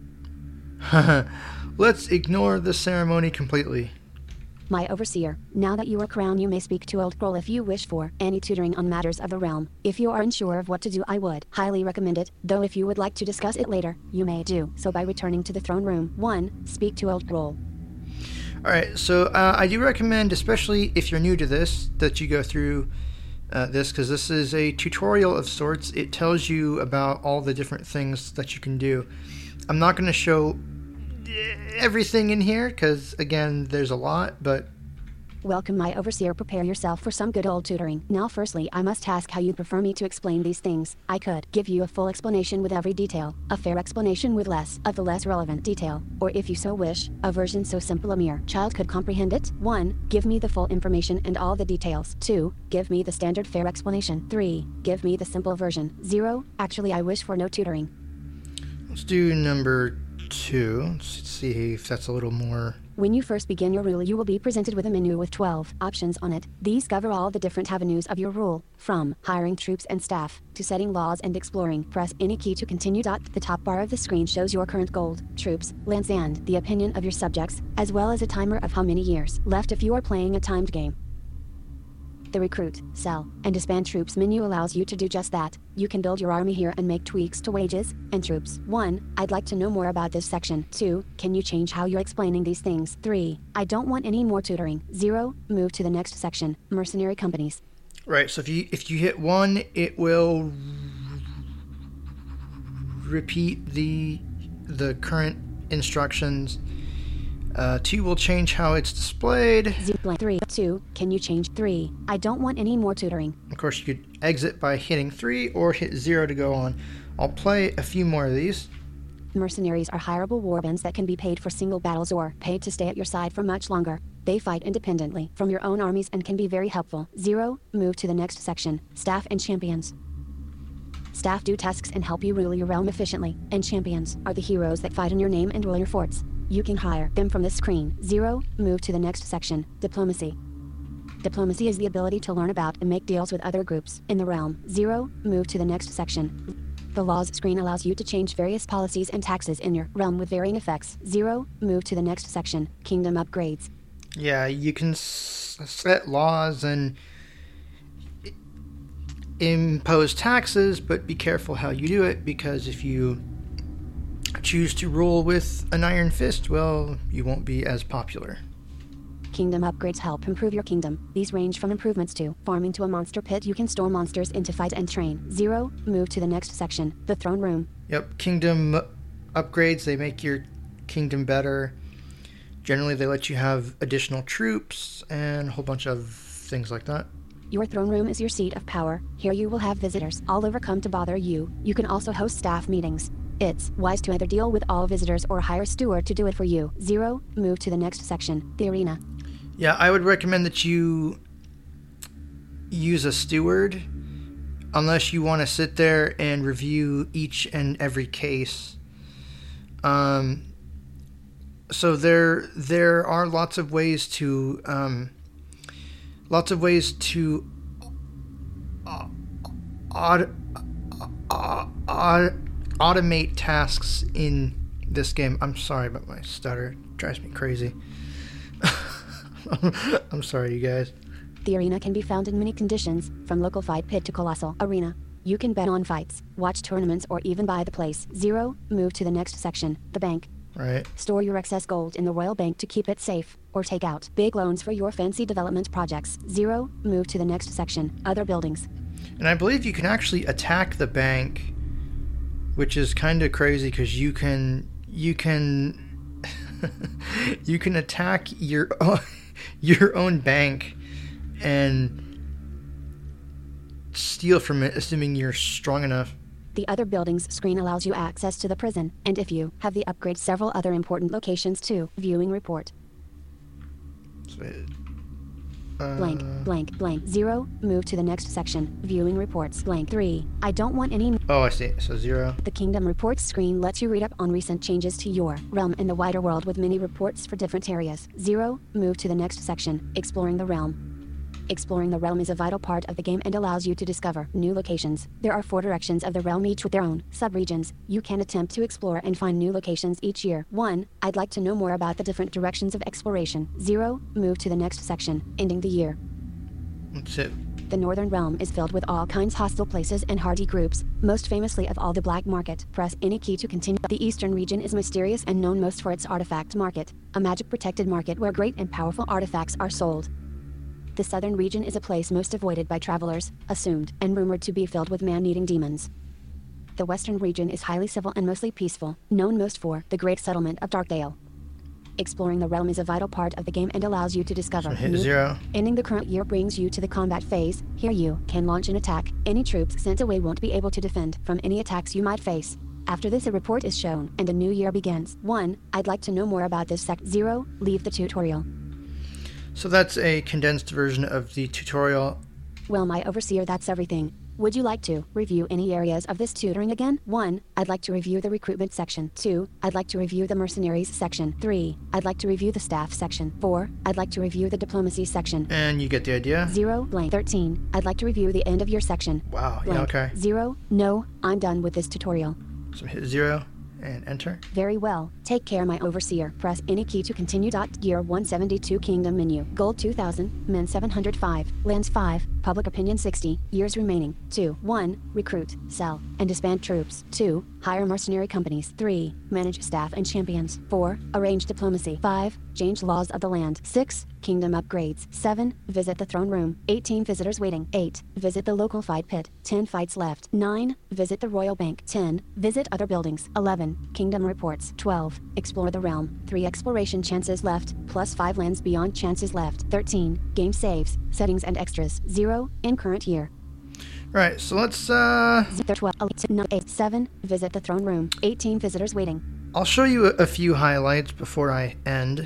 Let's ignore the ceremony completely. My overseer, now that you are crowned, you may speak to Old Groll if you wish for any tutoring on matters of the realm. If you are unsure of what to do, I would highly recommend it, though if you would like to discuss it later, you may do so by returning to the throne room. 1. Speak to Old Groll. Alright, so I do recommend, especially if you're new to this, that you go through this, because this is a tutorial of sorts. It tells you about all the different things that you can do. I'm not going to show everything in here, because, again, there's a lot, but... Welcome, my overseer. Prepare yourself for some good old tutoring. Now, firstly, I must ask how you'd prefer me to explain these things. I could give you a full explanation with every detail, a fair explanation with less of the less relevant detail, or if you so wish, a version so simple a mere child could comprehend it. 1. Give me the full information and all the details. 2. Give me the standard fair explanation. 3. Give me the simple version. 0. Actually, I wish for no tutoring. Let's do number 2. Let's see if that's a little more... When you first begin your rule, you will be presented with a menu with 12 options on it. These cover all the different avenues of your rule, from hiring troops and staff, to setting laws and exploring. Press any key to continue. The top bar of the screen shows your current gold, troops, lands, and the opinion of your subjects, as well as a timer of how many years left if you are playing a timed game. The recruit, sell, and disband troops menu allows you to do just that. You can build your army here and make tweaks to wages and troops. 1. I'd like to know more about this section. 2. Can you change how you're explaining these things? 3. I don't want any more tutoring. 0. Move to the next section. Mercenary companies. Right, so if you hit 1, it will repeat the current instructions. 2 will change how it's displayed. 3. 2. Can you change? 3. I don't want any more tutoring. Of course, you could exit by hitting 3 or hit 0 to go on. I'll play a few more of these. Mercenaries are hireable warbands that can be paid for single battles or paid to stay at your side for much longer. They fight independently from your own armies and can be very helpful. 0. Move to the next section. Staff and champions. Staff do tasks and help you rule your realm efficiently, and champions are the heroes that fight in your name and rule your forts. You can hire them from this screen. 0. Move to the next section. Diplomacy. Diplomacy is the ability to learn about and make deals with other groups in the realm. 0. Move to the next section. The laws screen allows you to change various policies and taxes in your realm with varying effects. 0. Move to the next section. Kingdom upgrades. Yeah, you can set laws and impose taxes, but be careful how you do it, because if you choose to rule with an iron fist, well, you won't be as popular. Kingdom upgrades help improve your kingdom. These range from improvements to farming to a monster pit you can store monsters in to fight and train. 0. Move to the next section. The throne room. Yep, kingdom upgrades, they make your kingdom better. Generally, they let you have additional troops and a whole bunch of things like that. Your throne room is your seat of power. Here you will have visitors all over come to bother you. You can also host staff meetings. It's wise to either deal with all visitors or hire a steward to do it for you. 0. Move to the next section. The arena. Yeah, I would recommend that you use a steward unless you want to sit there and review each and every case. So there are lots of ways to automate tasks in this game. I'm sorry about my stutter. It drives me crazy. I'm sorry, you guys. The arena can be found in many conditions, from local fight pit to colossal arena. You can bet on fights, watch tournaments, or even buy the place. 0. Move to the next section, the bank. Right. Store your excess gold in the Royal Bank to keep it safe, or take out big loans for your fancy development projects. 0. Move to the next section, other buildings. And I believe you can actually attack the bank, which is kind of crazy because you can you can attack your own bank and steal from it, assuming you're strong enough. The other buildings screen allows you access to the prison, and if you have the upgrade, several other important locations too. Viewing report. Blank, blank, blank. 0. Move to the next section. Viewing reports. Blank. 3. I don't want any... Oh, I see. So 0. The Kingdom Reports screen lets you read up on recent changes to your realm and the wider world with many reports for different areas. 0. Move to the next section. Exploring the realm. Exploring the realm is a vital part of the game and allows you to discover new locations. There are 4 directions of the realm, each with their own sub-regions. You can attempt to explore and find new locations each year. 1. I'd like to know more about the different directions of exploration. 0. Move to the next section. Ending the year. That's it. The Northern Realm is filled with all kinds hostile places and hardy groups, most famously of all the Black Market. Press any key to continue. The Eastern region is mysterious and known most for its artifact market, a magic-protected market where great and powerful artifacts are sold. The Southern region is a place most avoided by travelers, assumed and rumored to be filled with man-eating demons. The Western region is highly civil and mostly peaceful, known most for the Great Settlement of Darkdale. Exploring the realm is a vital part of the game and allows you to discover So hit 0. Ending the current year brings you to the combat phase. Here you can launch an attack. Any troops sent away won't be able to defend from any attacks you might face. After this, a report is shown, and a new year begins. 1. I'd like to know more about this sect. 0. Leave the tutorial. So that's a condensed version of the tutorial. Well, my overseer, that's everything. Would you like to review any areas of this tutoring again? 1. I'd like to review the recruitment section. 2. I'd like to review the mercenaries section. 3. I'd like to review the staff section. 4. I'd like to review the diplomacy section. And you get the idea. 0. Blank. 13. I'd like to review the end of your section. Wow. Blank. Yeah, okay. 0. No, I'm done with this tutorial. So hit 0 and enter. Very well. Take care, my overseer. Press any key to continue. Year 172 Kingdom menu. Gold 2000, men 705, lands 5, public opinion 60, years remaining. 2. 1. Recruit, sell, and disband troops. 2. Hire mercenary companies. 3. Manage staff and champions. 4. Arrange diplomacy. 5. Change laws of the land. 6. Kingdom upgrades. 7. Visit the throne room. 18. Visitors waiting. 8. Visit the local fight pit. 10. Fights left. 9. Visit the royal bank. 10. Visit other buildings. 11. Kingdom reports. 12. Explore the realm. 3 exploration chances left, plus 5 lands beyond chances left. 13. Game saves, settings and extras. 0. In current year. Right, so let's 12. 8. 7. Visit the throne room. 18. Visitors waiting. I'll show you a few highlights before I end.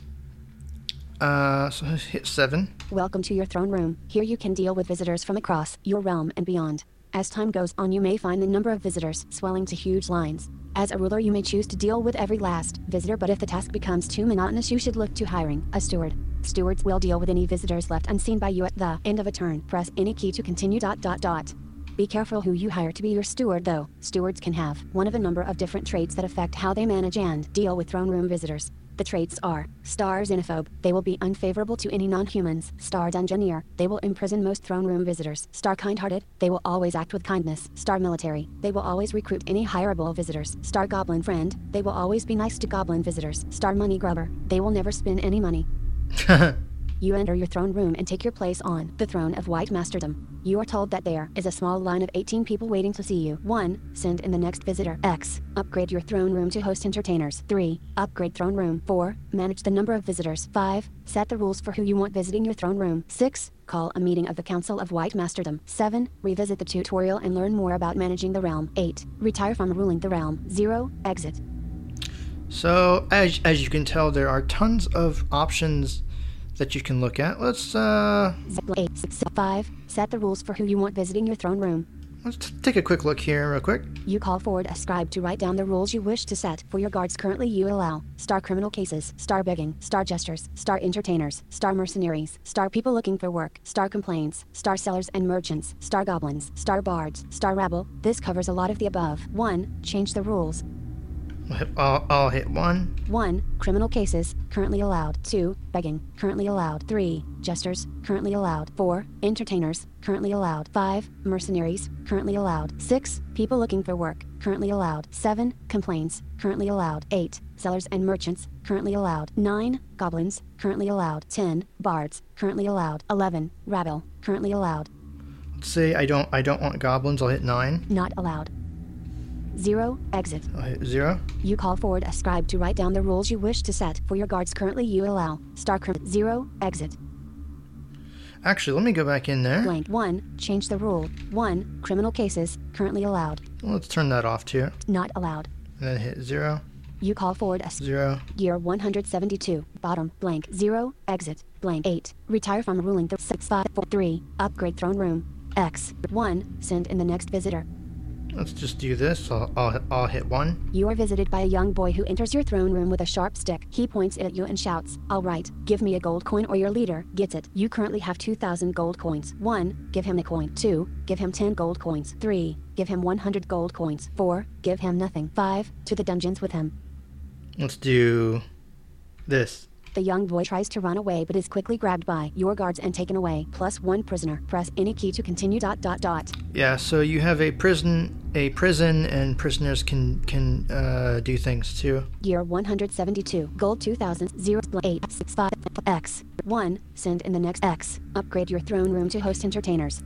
So hit 7. Welcome to your throne room. Here you can deal with visitors from across your realm and beyond. As time goes on, you may find the number of visitors swelling to huge lines. As a ruler, you may choose to deal with every last visitor, but if the task becomes too monotonous, you should look to hiring a steward. Stewards will deal with any visitors left unseen by you at the end of a turn. Press any key to continue. Be careful who you hire to be your steward, though. Stewards can have one of a number of different traits that affect how they manage and deal with throne room visitors. The traits are: Star Xenophobe, they will be unfavorable to any non-humans. Star Dungeoneer, they will imprison most throne room visitors. Star Kindhearted, they will always act with kindness. Star Military, they will always recruit any hireable visitors. Star Goblin Friend, they will always be nice to goblin visitors. Star Money Grubber, they will never spend any money. You enter your throne room and take your place on the throne of White Masterdom. You are told that there is a small line of 18 people waiting to see you. 1. Send in the next visitor. X. Upgrade your throne room to host entertainers. 3. Upgrade throne room. 4. Manage the number of visitors. 5. Set the rules for who you want visiting your throne room. 6. Call a meeting of the Council of White Masterdom. 7. Revisit the tutorial and learn more about managing the realm. 8. Retire from ruling the realm. 0. Exit. So, as you can tell, there are tons of options that you can look at. Let's 8. 5. Set the rules for who you want visiting your throne room. Let's take a quick look here real quick. You call forward a scribe to write down the rules you wish to set for your guards. Currently you allow star criminal cases, star begging, star jesters, star entertainers, star mercenaries, star people looking for work, star complaints, star sellers and merchants, star goblins, star bards, star rabble. This covers a lot of the above. 1. Change the rules. I'll hit 1. 1. Criminal cases, currently allowed. 2. Begging, currently allowed. 3. Jesters, currently allowed. 4. Entertainers, currently allowed. 5. Mercenaries, currently allowed. 6. People looking for work, currently allowed. 7. Complaints, currently allowed. 8. Sellers and merchants, currently allowed. 9. Goblins, currently allowed. 10. Bards, currently allowed. 11. Rabble, currently allowed. Let's say I don't want goblins. I'll hit 9. Not allowed. 0. Exit. I'll hit 0. You call forward a scribe to write down the rules you wish to set for your guards. Currently you allow star 0. Exit. Actually, let me go back in there. Blank. 1. Change the rule. 1. Criminal cases, currently allowed. Let's turn that off too. Not allowed. And then hit 0. You call forward a 0. Year 172. Bottom. Blank. 0. Exit. Blank. 8. Retire from ruling. 6. 5. 4. 3. Upgrade throne room. X. 1. Send in the next visitor. Let's just do this. I'll hit 1. You are visited by a young boy who enters your throne room with a sharp stick. He points it at you and shouts, "All right, give me a gold coin or your leader gets it." You currently have 2,000 gold coins. 1. Give him a coin. 2. Give him 10 gold coins. 3. Give him 100 gold coins. 4. Give him nothing. 5. To the dungeons with him. Let's do this. The young boy tries to run away but is quickly grabbed by your guards and taken away. +1 prisoner. Press any key to continue. ... Yeah, so you have a prison, and prisoners can do things too. Year 172. Gold 2,000. 0. 8. 6. 5. X. 1. Send in the next X. Upgrade your throne room to host entertainers.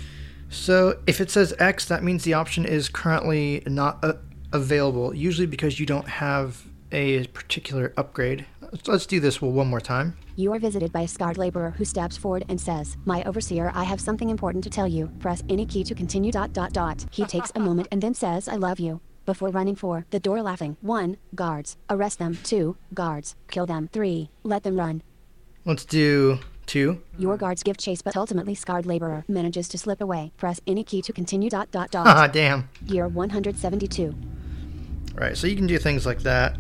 So if it says X, that means the option is currently not available, usually because you don't have a particular upgrade. Let's do this one more time. You are visited by a scarred laborer who steps forward and says, "My overseer, I have something important to tell you." Press any key to continue. ... He takes a moment and then says, "I love you," before running for the door laughing. 1. Guards. Arrest them. 2. Guards. Kill them. 3. Let them run. Let's do 2. Your guards give chase but ultimately scarred laborer manages to slip away. Press any key to continue. ... Ah, damn. Year 172. Right, so you can do things like that.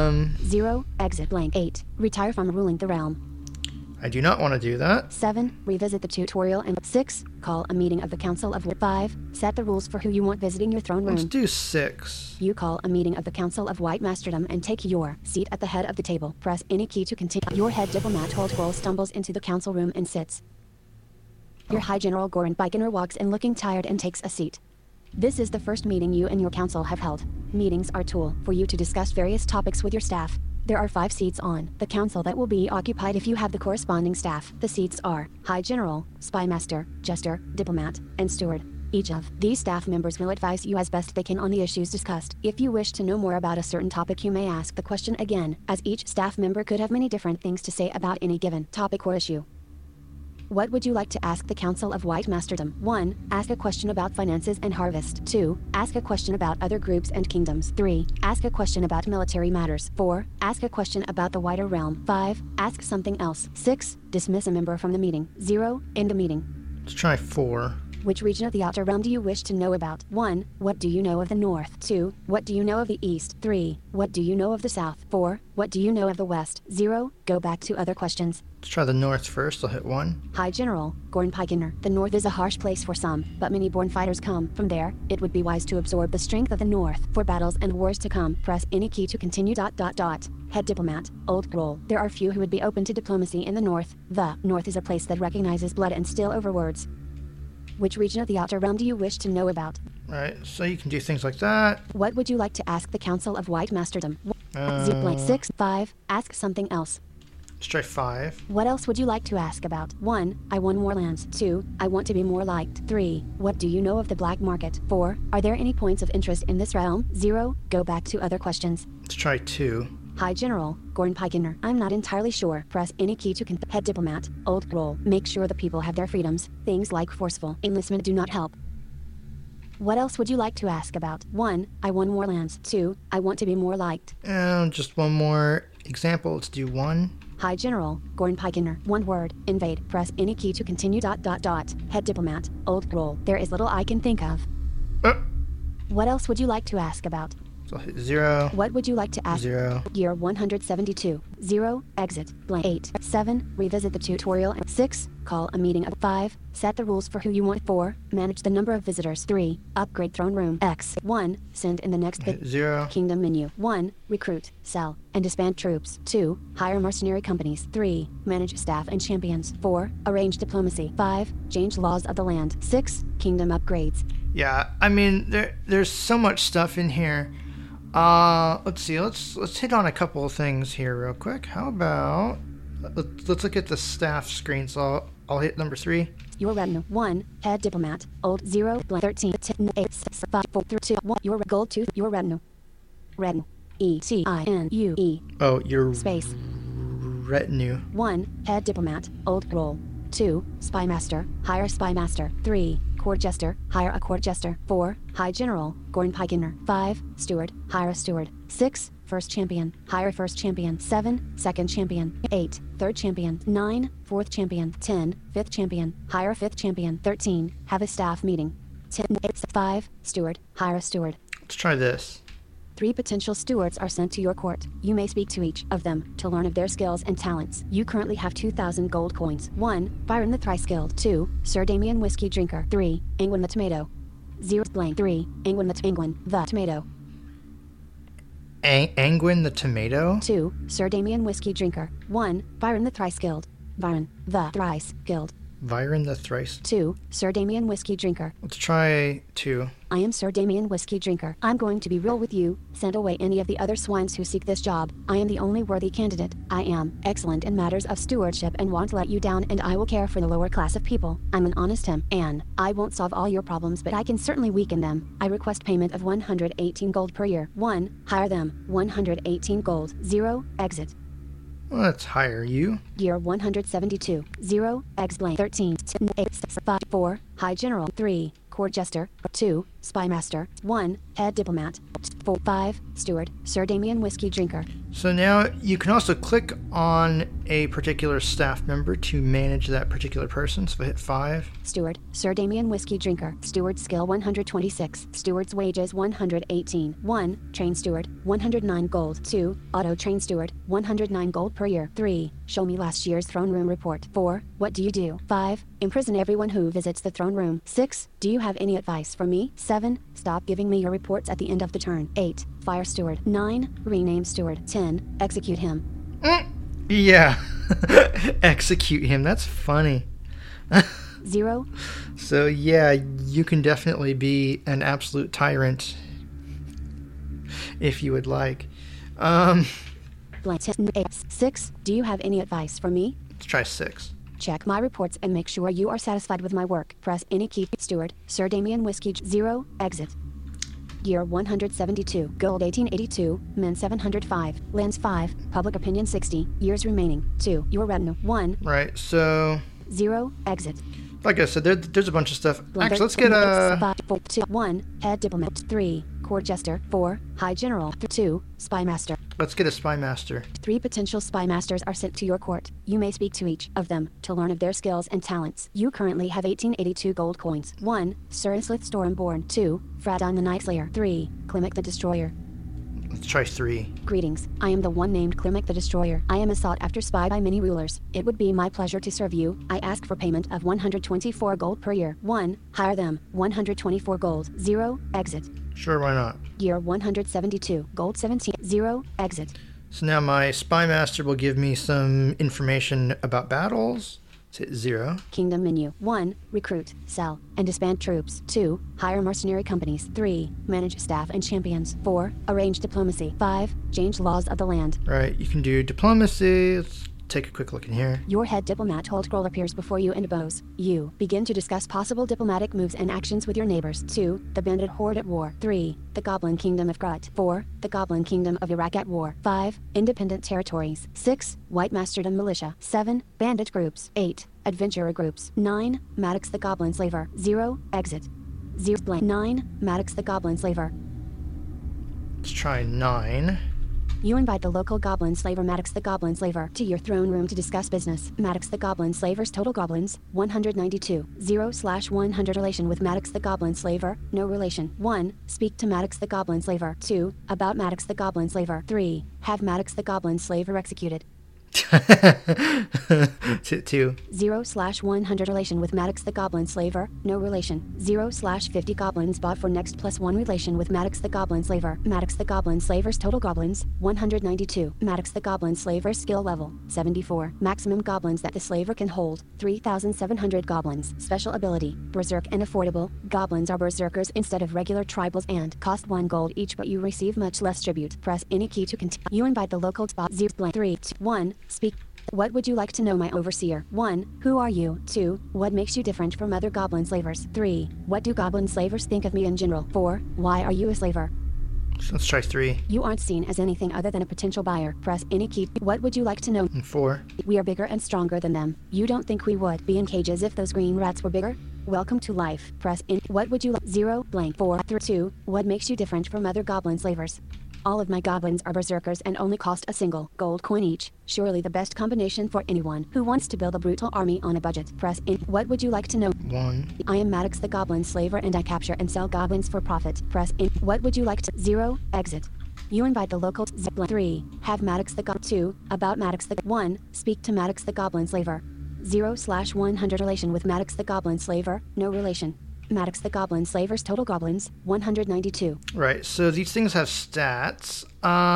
0. Exit blank. 8. Retire from ruling the realm. I do not want to do that. 7. Revisit the tutorial. And 6. Call a meeting of the Council of... 5. Set the rules for who you want visiting your throne room. Let's do 6. You call a meeting of the Council of White Masterdom and take your seat at the head of the table. Press any key to continue. Your head diplomat Holdroll stumbles into the council room and sits. Your High General Goran Bikener walks in looking tired and takes a seat. This is the first meeting you and your council have held. Meetings are a tool for you to discuss various topics with your staff. There are 5 seats on the council that will be occupied if you have the corresponding staff. The seats are High General, Spy Master, Jester, Diplomat, and Steward. Each of these staff members will advise you as best they can on the issues discussed. If you wish to know more about a certain topic, you may ask the question again, as each staff member could have many different things to say about any given topic or issue. What would you like to ask the Council of White Masterdom? 1. Ask a question about finances and harvest. 2. Ask a question about other groups and kingdoms. 3. Ask a question about military matters. 4. Ask a question about the wider realm. 5. Ask something else. 6. Dismiss a member from the meeting. 0. End the meeting. Let's try 4. Which region of the Outer Realm do you wish to know about? 1. What do you know of the North? 2. What do you know of the East? 3. What do you know of the South? 4. What do you know of the West? 0. Go back to other questions. Let's try the North first. I'll hit 1. High General, Goran Pikener. The North is a harsh place for some, but many born fighters come from there. It would be wise to absorb the strength of the North for battles and wars to come. Press any key to continue. ... Head Diplomat, Old Roll. There are few who would be open to diplomacy in the North. The North is a place that recognizes blood and still over words. Which region of the Outer Realm do you wish to know about? Right, so you can do things like that. What would you like to ask the Council of White Masterdom? 6. 5. Ask something else. Let's try 5. What else would you like to ask about? 1. I want more lands. 2. I want to be more liked. 3. What do you know of the black market? 4. Are there any points of interest in this realm? 0. Go back to other questions. Let's try 2. High General, Goran Pikener. I'm not entirely sure. Press any key to Head Diplomat, Old Roll. Make sure the people have their freedoms. Things like forceful enlistment do not help. What else would you like to ask about? 1. I want more lands. 2. I want to be more liked. And just one more example. Let's do 1. High General, Goran Pikener. 1 word. Invade. Press any key to continue. Head Diplomat, Old Roll. There is little I can think of. What else would you like to ask about? So I'll hit 0. What would you like to ask? 0. Year 172. 0. Exit. Blank. 8. 7. Revisit the tutorial. 6. Call a meeting. 5. Set the rules for who you want. 4. Manage the number of visitors. 3. Upgrade throne room. X. 1. Send in the next Hit 0. Kingdom menu. 1. Recruit, sell, and disband troops. 2. Hire mercenary companies. 3. Manage staff and champions. 4. Arrange diplomacy. 5. Change laws of the land. 6. Kingdom upgrades. Yeah, I mean, there's so much stuff in here. Let's see. Let's hit on a couple of things here real quick. How about let's look at the staff screen. So I'll hit number 3. Your retinue. 1. Head diplomat. Old 0. 13. 10. 8. 6. 5. 4. 3. 2. 1. Your gold 2. Your retinue. Retinue. ETINUE. Oh, your Space. retinue. 1. Head diplomat. Old role. 2. Spy master. Hire spy master. 3. Court jester. Hire a court jester. 4. High general. Gorn Pikener. 5. Steward. Hire a steward. 6. First champion. Hire first champion. 7. Second champion. 8. Third champion. 9. Fourth champion. 10. Fifth champion. Hire fifth champion. 13. Have a staff meeting. 10. 8. 5. Steward. Hire a steward. Let's try this. 3 potential stewards are sent to your court. You may speak to each of them to learn of their skills and talents. You currently have 2,000 gold coins. 1. Byron the Thrice-Skilled. 2. Sir Damien Whiskey Drinker. 3. Ingwin the Tomato. 0. Blank. 3. Ingwin the Tomato. Angwin the Tomato? 2. Sir Damien Whiskey Drinker. 1. Byron the Thrice-Skilled. Byron the Thrice-Skilled. Byron the Thrice. 2. Sir Damien Whiskey Drinker. Let's try 2. I am Sir Damien Whiskey Drinker. I'm going to be real with you. Send away any of the other swines who seek this job. I am the only worthy candidate. I am excellent in matters of stewardship and won't let you down, and I will care for the lower class of people. I'm an honest man. I won't solve all your problems, but I can certainly weaken them. I request payment of 118 gold per year. 1. Hire them. 118 gold. 0. Exit. Let's hire you. Year 172. 0. X blank. 13. 10. 8. 6. 5. 4. High General. 3. Court Jester. 2. Spy Master. 1. Head Diplomat. 4. 5. Steward. Sir Damien Whiskey Drinker. So now you can also click on a particular staff member to manage that particular person. So if I hit 5. Steward. Sir Damien Whiskey Drinker. Steward skill 126. Steward's wages 118. 1. Train Steward. 109 gold. 2. Auto Train Steward. 109 gold per year. 3. Show me last year's throne room report. 4. What do you do? 5. Imprison everyone who visits the throne room. 6. Do you have any advice for me? 7. Stop giving me your reports at the end of the turn. 8. Fire Steward. 9. Rename Steward. 10. Execute him. Yeah. Execute him. That's funny. 0. So yeah, you can definitely be an absolute tyrant if you would like. Blank. 10. 8. 6. Do you have any advice for me? Let's try 6. Check my reports and make sure you are satisfied with my work. Press any key. Steward. Sir Damien Whiskey. 0. Exit. Year 172. Gold 1882. Men 705. Lands 5. Public opinion 60. Years remaining. 2. Your retinue. 1. Right, so 0. Exit. like I said, there's a bunch of stuff. Blank. Actually, let's get a... 5, 4, 2, 1. Head Diplomat. 3. Court Jester. 4. High General. 2. Spy Master. Let's get a Spy Master. 3 potential spy masters are sent to your court. You may speak to each of them to learn of their skills and talents. You currently have 1882 gold coins. 1. Sir Islith Stormborn. 2. Fradon the Nightslayer. 3. Klimek the Destroyer. Let's try 3. Greetings. I am the one named Klimek the Destroyer. I am a sought-after spy by many rulers. It would be my pleasure to serve you. I ask for payment of 124 gold per year. 1. Hire them. 124 gold. 0. Exit. Sure, why not? Year 172. Gold 17. 0. Exit. So now my Spy Master will give me some information about battles. Let's hit 0. Kingdom menu. 1. Recruit, sell, and disband troops. 2. Hire mercenary companies. 3. Manage staff and champions. 4. Arrange diplomacy. 5. Change laws of the land. Right, you can do diplomacy. Let's take a quick look in here. Your head diplomat hold scroll appears before you and bows. You begin to discuss possible diplomatic moves and actions with your neighbors. 2. The bandit horde at war. 3. The Goblin Kingdom of Grut. 4. The Goblin Kingdom of Iraq at war. 5. Independent territories. 6. White Masterdom militia. 7. Bandit groups. 8. Adventurer groups. 9. Maddox the Goblin Slaver. 0. Exit. 0. Blank. 9. Maddox the Goblin Slaver. Let's try 9. You invite the local goblin slaver Maddox the Goblin Slaver to your throne room to discuss business. Maddox the Goblin Slaver's total goblins, 192. 0/100 relation with Maddox the Goblin Slaver, no relation. 1. Speak to Maddox the Goblin Slaver. 2. About Maddox the Goblin Slaver. 3. Have Maddox the Goblin Slaver executed. 2. 0/100 relation with Maddox the Goblin Slaver, no relation. 0/50 goblins bought for next +1 relation with Maddox the Goblin Slaver. Maddox the Goblin Slaver's total goblins, 192. Maddox the Goblin Slaver's skill level, 74. Maximum goblins that the slaver can hold, 3,700 goblins. Special ability, Berserk and affordable. Goblins are berserkers instead of regular tribals and cost 1 gold each, but you receive much less tribute. Press any key to continue. You invite the local spot 3, 2, 1. Speak. What would you like to know, my overseer? 1. Who are you? 2. What makes you different from other goblin slavers? 3. What do goblin slavers think of me in general? 4. Why are you a slaver? So let's try 3. You aren't seen as anything other than a potential buyer. Press any key. What would you like to know? And 4. We are bigger and stronger than them. You don't think we would be in cages if those green rats were bigger? Welcome to life. Press in. What would you like? 0 blank 4 3 2. What makes you different from other goblin slavers? All of my goblins are berserkers and only cost a single gold coin each. Surely the best combination for anyone who wants to build a brutal army on a budget. Press in. What would you like to know? 1. I am Maddox the Goblin Slaver and I capture and sell goblins for profit. Press in. What would you like to? 0. Exit. You invite the local 3. Have Maddox the 2. About Maddox the 1. Speak to Maddox the Goblin Slaver. 0/100 relation with Maddox the Goblin Slaver, no relation. Maddox the Goblin Slaver's total goblins, 192. Right, so these things have stats.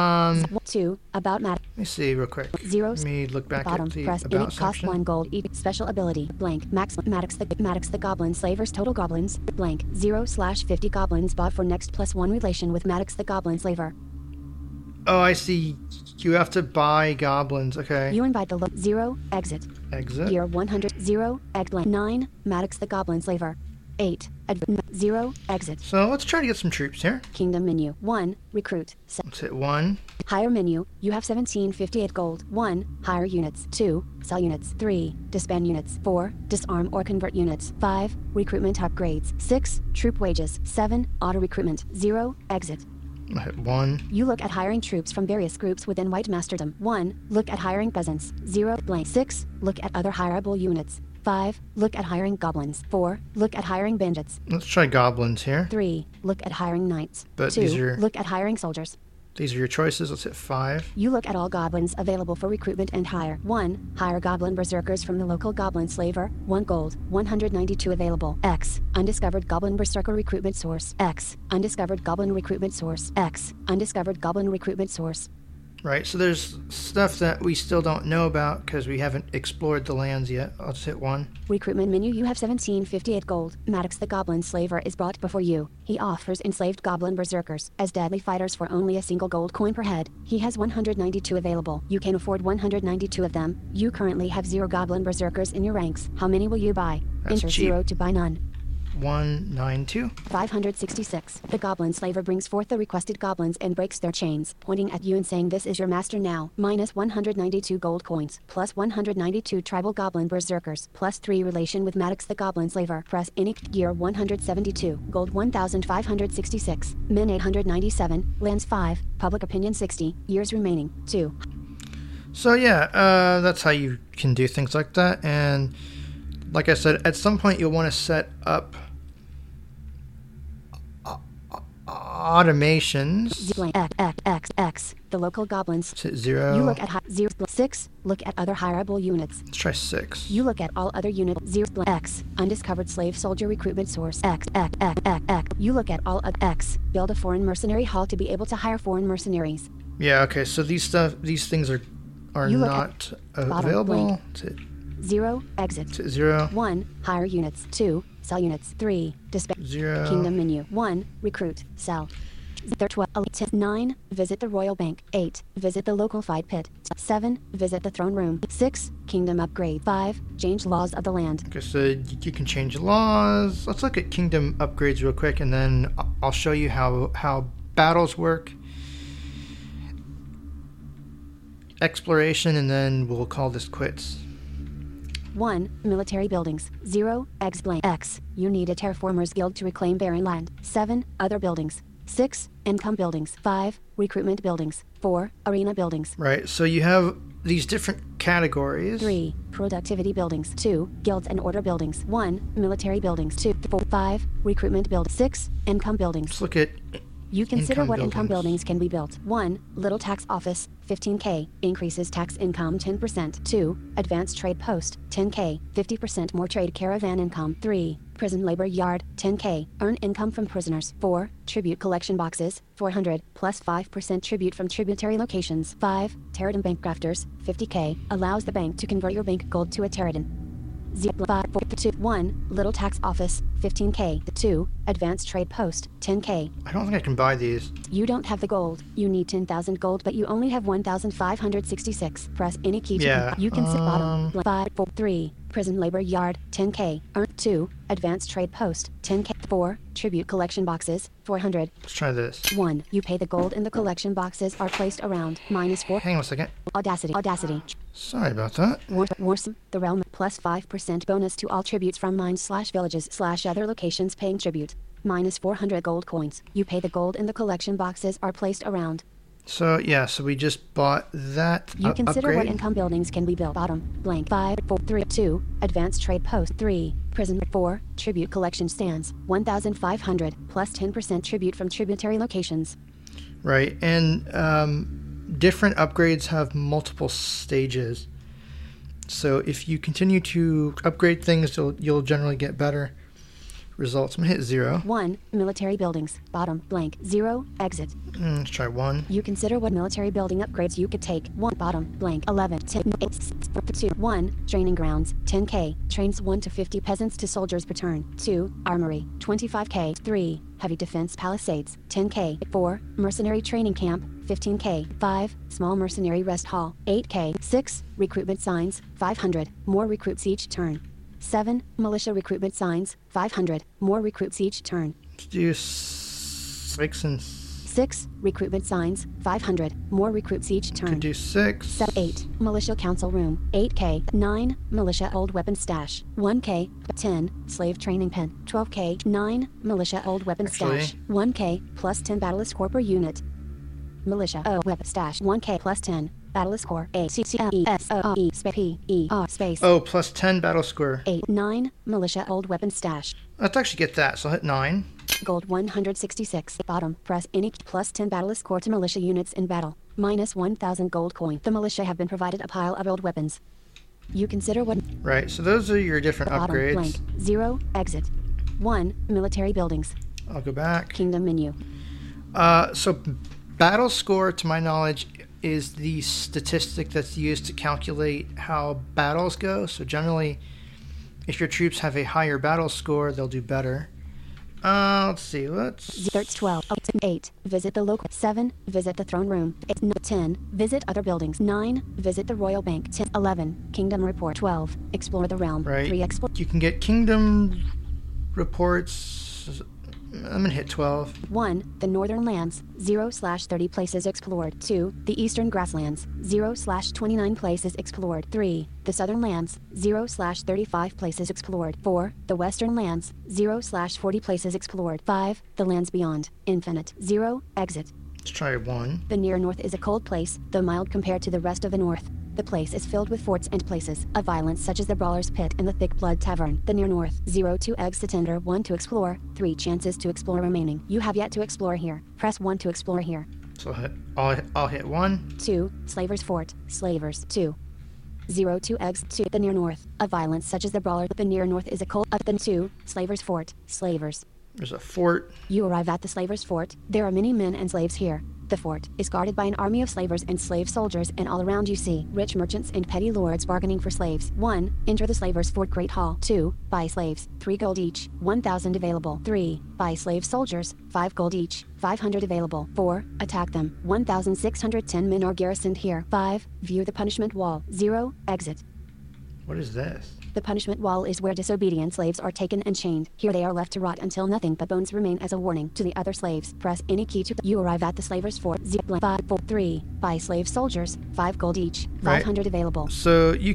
2. About Maddox. Let me see real quick. 0. Let me look back Bottom. at the Press about any cost section. 1 gold each. Special ability blank. Maddox the Goblin Slaver's total goblins blank. 0/50 goblins bought for next +1 relation with Maddox the Goblin Slaver. Oh, I see. You have to buy goblins. Okay. You invite the 0. Exit. Exit. Year 100. 0. Egg blank. 9. Maddox the Goblin Slaver. 8. 0. Exit. So let's try to get some troops here. Kingdom menu. 1. Recruit. Let's hit 1. Hire menu. You have 1758 gold. 1. Hire units. 2. Sell units. 3. Disband units. 4. Disarm or convert units. 5. Recruitment upgrades. 6. Troop wages. 7. Auto recruitment. 0. Exit. I'll hit 1. You look at hiring troops from various groups within White Masterdom. 1. Look at hiring peasants. 0 blank. 6. Look at other hireable units. 5. Look at hiring goblins. 4. Look at hiring bandits. Let's try goblins here. 3. Look at hiring knights. But 2. these are- Look at hiring soldiers. These are your choices. Let's hit 5. You look at all goblins available for recruitment and hire. 1. Hire goblin berserkers from the local goblin slaver. 1 gold. 192 available. X. Undiscovered goblin berserker recruitment source. X. Undiscovered goblin recruitment source. X. Undiscovered goblin recruitment source. Right, so there's stuff that we still don't know about because we haven't explored the lands yet. I'll just hit 1. Recruitment menu. You have 1758 gold. Maddox the Goblin Slaver is brought before you. He offers enslaved goblin berserkers as deadly fighters for only a single gold coin per head. He has 192 available. You can afford 192 of them. You currently have 0 goblin berserkers in your ranks. How many will you buy? That's Enter cheap. 0 to buy none. 192. 566. The Goblin Slaver brings forth the requested goblins and breaks their chains, pointing at you and saying, "This is your master now." Minus 192 gold coins, plus 192 tribal goblin berserkers, plus 3 relation with Maddox the Goblin Slaver. Press any. Year 172. Gold 1566. Min 897. Lands 5. Public opinion 60. Years remaining 2. So yeah, that's how you can do things like that. And like I said, at some point you'll want to set up automations. X. The local goblins. Let's hit 0. You look at 0 6. Look at other hireable units. Let's try 6. You look at all other units. 0 X. Undiscovered slave soldier recruitment source. X. You look at all X. Build a foreign mercenary hall to be able to hire foreign mercenaries. Yeah, okay, so these things are You look not bottom available. blank. Let's hit 0 Exit. 0. 1. Hire units. 2. Sell units. 3. Disband. 0. Kingdom menu. 1. Recruit. Sell. 12. 9. Visit the royal bank. 8. Visit the local fight pit. 7. Visit the throne room. 6. Kingdom upgrade. 5. Change laws of the land. Okay, so you can change laws. Let's look at kingdom upgrades real quick, and then I'll show you how battles work. Exploration, and then we'll call this quits. 1. Military buildings. 0. X blank. X. You need a terraformers guild to reclaim barren land. 7. Other buildings. 6. Income buildings. 5. Recruitment buildings. 4. Arena buildings. Right. So you have these different categories. 3. Productivity buildings. 2. Guilds and order buildings. 1. Military buildings. 2. 4. 5. Recruitment buildings. 6. Income buildings. Let's look at You consider income what income buildings. buildings can be built. 1. Little tax office, 15K, increases tax income 10%. 2. Advanced trade post, 10K, 50% more trade caravan income. 3. Prison labor yard, 10K, earn income from prisoners. 4. Tribute collection boxes, 400, plus 5% tribute from tributary locations. 5. Terradon bank grafters, 50K, allows the bank to convert your bank gold to a Terradon. 5, 4, 2, 1. Little tax office, 15K. 2. Advanced trade post, 10K. I don't think I can buy these. You don't have the gold. You need 10,000 gold, but you only have 1,566. Press any key to Yeah, you can sit bottom. 5, 4, 3. Prison labor yard, 10K. Earn 2. Advanced trade post, 10K. 4. Tribute collection boxes, 400. Let's try this. 1. You pay the gold in the collection boxes are placed around. -4. Hang on a second. Audacity. Sorry about that. Warsome, the realm, plus 5% bonus to all tributes from mines/villages/other locations paying tribute. -400 gold coins. You pay the gold in the collection boxes are placed around. So yeah, so we just bought that You consider upgrade. what income buildings can be built. Bottom, blank. 5, 4, 3, 2. Advanced trade post. 3. Prison. 4. Tribute collection stands. 1,500, plus 10% tribute from tributary locations. Right, and different upgrades have multiple stages. So if you continue to upgrade things, you'll generally get better results. I'm gonna hit 0. 1. Military buildings. Bottom, blank. 0. Exit. Let's try 1. You consider what military building upgrades you could take. 1. Bottom, blank. 11. 10. 8, 2. 1. Training grounds. 10K. Trains 1 to 50 peasants to soldiers per turn. 2. Armory. 25K. 3. Heavy defense palisades. 10K. 4. Mercenary training camp. 15K. 5. Small mercenary rest hall. 8K. 6. Recruitment signs. 500. More recruits each turn. 7. Militia recruitment signs. 500. More recruits each turn. Let's do 6 and 6. Recruitment signs. 500. More recruits each turn. could do 6. 7, 8. Militia council room. 8K. 9. Militia old weapon stash. 1K. 10. Slave training pen. 12K. 9. Militia old weapon stash. 1K. Plus 10 Battleless Corps per unit. Militia weapon stash. 1K plus 10. Battleless Corps. A-C-C-E-S-O-E space P-E-R space. Oh, plus 10 battle score. 8. 9. Militia old weapon stash. Let's actually get that, so I'll hit 9. Gold 166. Bottom. Press any plus 10 Battleless Corps to militia units in battle. -1,000 gold coin. The militia have been provided a pile of old weapons. You consider what Right, so those are your different bottom upgrades. blank. 0. Exit. 1. Military buildings. I'll go back. Kingdom menu. So battle score, to my knowledge, is the statistic that's used to calculate how battles go. So generally, if your troops have a higher battle score, they'll do better. Let's see. Let's 12. 8. Visit the local. 7. Visit the throne room. 8, 10. Visit other buildings. 9. Visit the royal bank. 10. 11. Kingdom report. 12. Explore the realm. Right. 3. Explore. You can get kingdom reports. I'm gonna hit 12. 1. The northern lands. 0/30 places explored. 2. The eastern grasslands. 0/29 places explored. 3. The southern lands. 0/35 places explored. 4. The western lands. 0/40 places explored. 5. The lands beyond. Infinite. 0. Exit. Let's try 1. The near north is a cold place, though mild compared to the rest of the north. The place is filled with forts and places of violence such as the Brawler's Pit and the Thick Blood Tavern. The near north. 0 to exit enter. 1 to explore. 3 chances to explore remaining. You have yet to explore here. Press 1 to explore here. So I'll hit 1. 2. Slavers Fort. Slavers. 2. 0 to exit to the near north. Of violence such as the Brawler. The near north is a cold of the 2. Slavers Fort. Slavers. There's a fort. You arrive at the Slavers Fort. There are many men and slaves here. The fort is guarded by an army of slavers and slave soldiers, and all around you see rich merchants and petty lords bargaining for slaves. 1. Enter the Slavers Fort Great Hall. 2. Buy slaves. 3 gold each. 1,000 available. 3. Buy slave soldiers. 5 gold each. 500 available. 4. Attack them. 1,610 men are garrisoned here. 5. View the punishment wall. 0. Exit. What is this? The punishment wall is where disobedient slaves are taken and chained. Here they are left to rot until nothing but bones remain as a warning to the other slaves. Press any key to you arrive at the Slavers Fort. 5, 4, 3. Buy slave soldiers. 5 gold each. 500 available. So you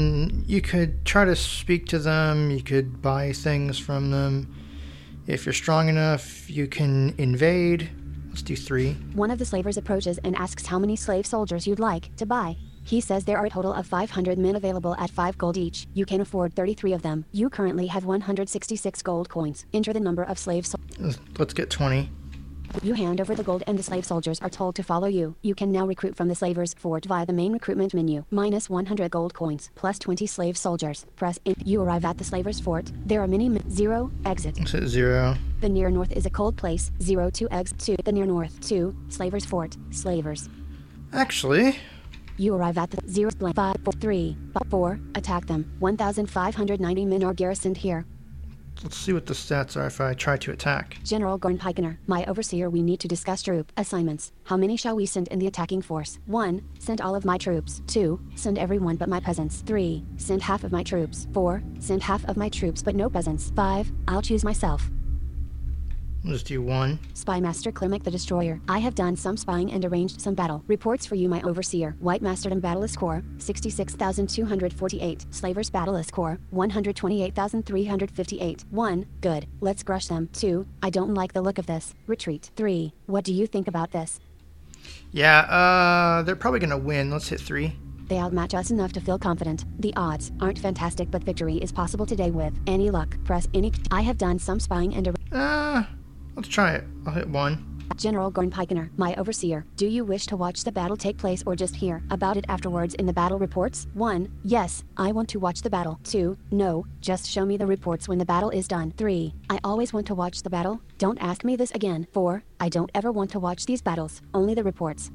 could try to speak to them. You could buy things from them. If you're strong enough, you can invade. Let's do 3. One of the slavers approaches and asks how many slave soldiers you'd like to buy. He says there are a total of 500 men available at 5 gold each. You can afford 33 of them. You currently have 166 gold coins. Enter the number of slave soldiers. Let's get 20. You hand over the gold and the slave soldiers are told to follow you. You can now recruit from the slavers fort via the main recruitment menu. Minus 100 gold coins, plus 20 slave soldiers. Press in. You arrive at the slavers fort. There are many 0, exit. Let's hit 0. The near north is a cold place. 0 to exit 2. The near north 2, slavers fort, slavers. Actually, You arrive at the 0, 5, 4, 3, 4, attack them. 1,590 men are garrisoned here. let's see what the stats are if I try to attack. General Gornpikener, my overseer, we need to discuss troop assignments. How many shall we send in the attacking force? 1. Send all of my troops. 2. Send everyone but my peasants. 3. Send half of my troops. 4. Send half of my troops but no peasants. 5. I'll choose myself. We'll just do 1. Spy Master Klimek the Destroyer. I have done some spying and arranged some battle reports for you, my overseer. White Masterdom Battleless Corps, 66,248. Slavers Battleless Corps, 128,358. 1. Good. Let's crush them. 2. I don't like the look of this. Retreat. 3. What do you think about this? Yeah, they're probably going to win. Let's hit 3. They outmatch us enough to feel confident. The odds aren't fantastic, but victory is possible today with any luck. Press any. I have done some spying and Let's try it. I'll hit 1. General Gornpikener, my overseer, do you wish to watch the battle take place or just hear about it afterwards in the battle reports? 1. Yes, I want to watch the battle. 2. No, just show me the reports when the battle is done. 3. I always want to watch the battle. Don't ask me this again. 4. I don't ever want to watch these battles, only the reports.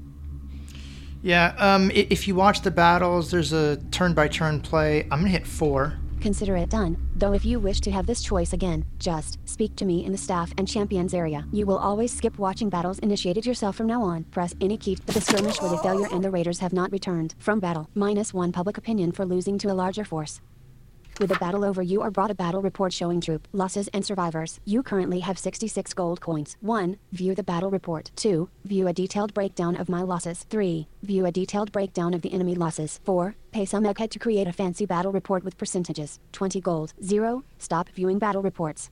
Yeah, if you watch the battles, there's a turn-by-turn play. I'm going to hit 4. Consider it done, though if you wish to have this choice again, just speak to me in the staff and champions area. You will always skip watching battles initiated yourself from now on. Press any key. The skirmish was a failure and the raiders have not returned from battle. Minus 1 public opinion for losing to a larger force. With the battle over, you are brought a battle report showing troop losses and survivors. You currently have 66 gold coins. 1. View the battle report. 2. View a detailed breakdown of my losses. 3. View a detailed breakdown of the enemy losses. 4. Pay some egghead to create a fancy battle report with percentages. 20 gold. 0. Stop viewing battle reports.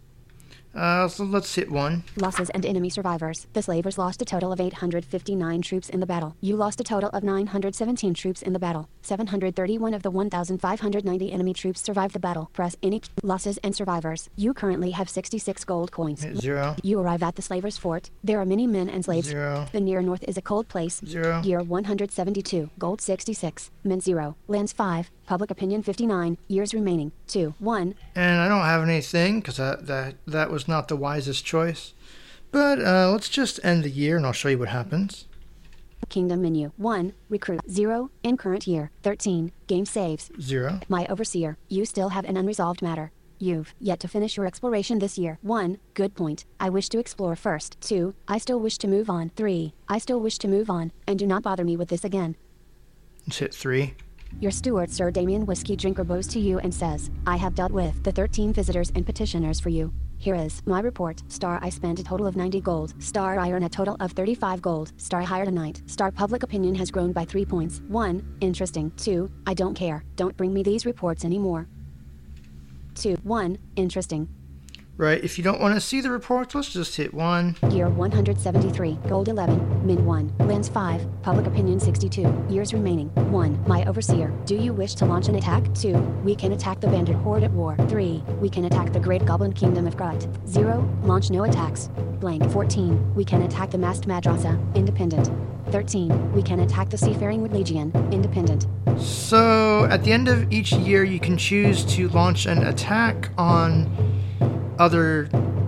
So let's hit 1. Losses and enemy survivors. The slavers lost a total of 859 troops in the battle. You lost a total of 917 troops in the battle. 731 of the 1,590 enemy troops survived the battle. Press any losses and survivors. You currently have 66 gold coins. Hit 0. You arrive at the slavers' fort. There are many men and slaves. 0. The near north is a cold place. 0. Year 172. Gold 66. Men 0. Lands 5. Public opinion 59. Years remaining. 2. 1. And I don't have anything because that was not the wisest choice. But let's just end the year and I'll show you what happens. Kingdom menu. 1. Recruit. 0. In current year. 13. Game saves. 0. My overseer, you still have an unresolved matter. You've yet to finish your exploration this year. 1. Good point. I wish to explore first. 2. I still wish to move on. 3. I still wish to move on, and do not bother me with this again. Let's hit 3. Your steward, Sir Damien Whiskey Drinker, bows to you and says, I have dealt with the 13 visitors and petitioners for you. Here is my report. Star, I spent a total of 90 gold. Star, I earn a total of 35 gold. Star, hired a knight. Star, public opinion has grown by 3 points. 1. Interesting. 2. I don't care. Don't bring me these reports anymore. 2. 1. Interesting. Right, if you don't want to see the reports, let's just hit 1. Year 173. Gold 11. Min 1. Lands 5. Public opinion 62. Years remaining. 1. My overseer. Do you wish to launch an attack? 2. We can attack the bandit horde at war. 3. We can attack the great goblin kingdom of Grut. 0. Launch no attacks. Blank. 14. We can attack the masked madrasa. Independent. 13. We can attack the Seafaring Legion. Independent. So, at the end of each year, you can choose to launch an attack on other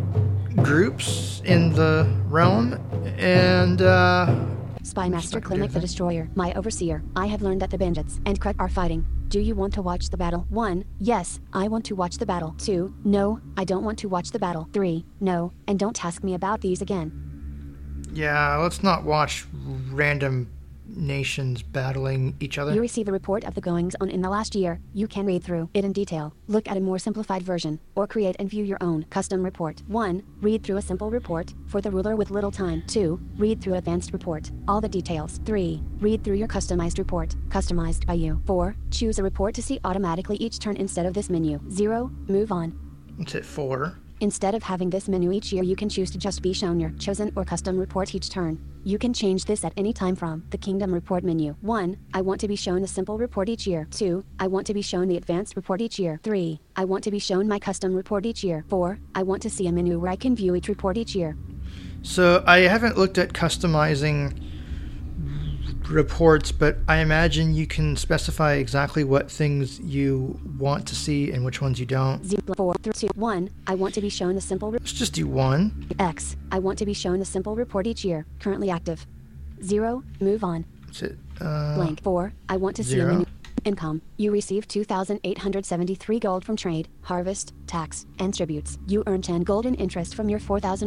groups in the realm, and Spy Master Klimek the Destroyer, my overseer. I have learned that the bandits and Krut are fighting. Do you want to watch the battle? 1. Yes, I want to watch the battle. 2. No, I don't want to watch the battle. 3. No, and don't ask me about these again. yeah, let's not watch random nations battling each other. You receive a report of the goings on in the last year. You can read through it in detail, look at a more simplified version, or create and view your own custom report. 1. Read through a simple report for the ruler with little time. 2. Read through advanced report, all the details. 3. Read through your customized report, customized by you. 4. Choose a report to see automatically each turn instead of this menu. 0. Move on. Let's hit 4. Instead of having this menu each year, you can choose to just be shown your chosen or custom report each turn. You can change this at any time from the Kingdom Report menu. 1. I want to be shown the simple report each year. 2. I want to be shown the advanced report each year. 3. I want to be shown my custom report each year. 4. I want to see a menu where I can view each report each year. So I haven't looked at customizing reports, but I imagine you can specify exactly what things you want to see and which ones you don't. 0, 4, 3, 2, 1. I want to be shown the simple Let's just do 1. X. I want to be shown the simple report each year. Currently active. 0. Move on. That's it. Blank. 4. I want to see a 0. menu. Income. You receive 2,873 gold from trade, harvest, tax, and tributes. You earn 10 gold in interest from your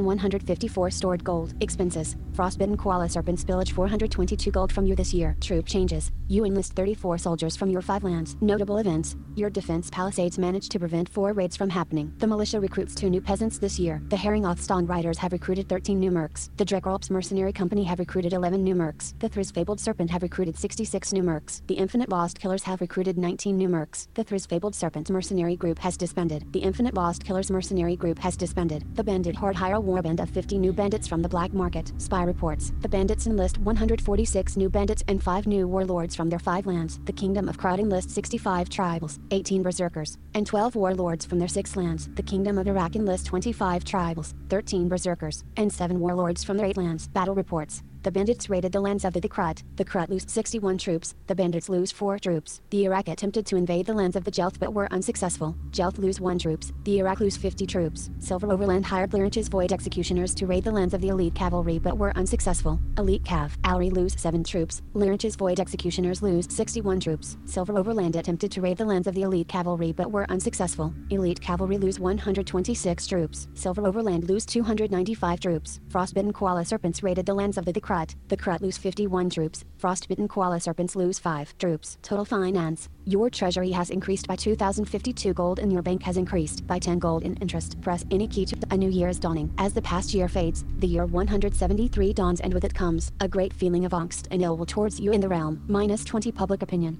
4,154 stored gold. Expenses. Frostbitten koala serpent spillage 422 gold from you this year. Troop changes. You enlist 34 soldiers from your 5 lands. Notable events. Your defense palisades managed to prevent 4 raids from happening. The militia recruits 2 new peasants this year. The Herringothstone riders have recruited 13 new mercs. The Drekrolps mercenary company have recruited 11 new mercs. The Thriz fabled serpent have recruited 66 new mercs. The Infinite Lost Killers have recruited 19 new mercs. The Thriz fabled serpent mercenary group has disbanded. The Infinite Lost Killers mercenary group has disbanded. The bandit horde hire a warband of 50 new bandits from the black market. Spy reports. The bandits enlist 146 new bandits and 5 new warlords from their 5 lands. The Kingdom of Crowd enlists 65 tribals, 18 berserkers, and 12 warlords from their 6 lands. The Kingdom of Iraq enlists 25 tribals, 13 berserkers, and 7 warlords from their 8 lands. Battle reports. The bandits raided the lands of the Krut. The Krut lose 61 troops. The bandits lose 4 troops. The Iraq attempted to invade the lands of the Jelth but were unsuccessful. Jelth lose 1 troops. The Iraq lose 50 troops. Silver Overland hired Lyrinch's Void Executioners to raid the lands of the Elite Cavalry but were unsuccessful. Elite Cav. Alry lose 7 troops. Lyrinch's Void Executioners lose 61 troops. Silver Overland attempted to raid the lands of the Elite Cavalry but were unsuccessful. Elite Cavalry lose 126 troops. Silver Overland lose 295 troops. Frostbitten Koala Serpents raided the lands of the Krut. The Krut lose 51 troops. Frostbitten Koala Serpents lose 5 troops. Total finance. Your treasury has increased by 2,052 gold and your bank has increased by 10 gold in interest. Press any key to a new year is dawning. As the past year fades, the year 173 dawns and with it comes a great feeling of angst and ill will towards you in the realm. Minus 20 public opinion.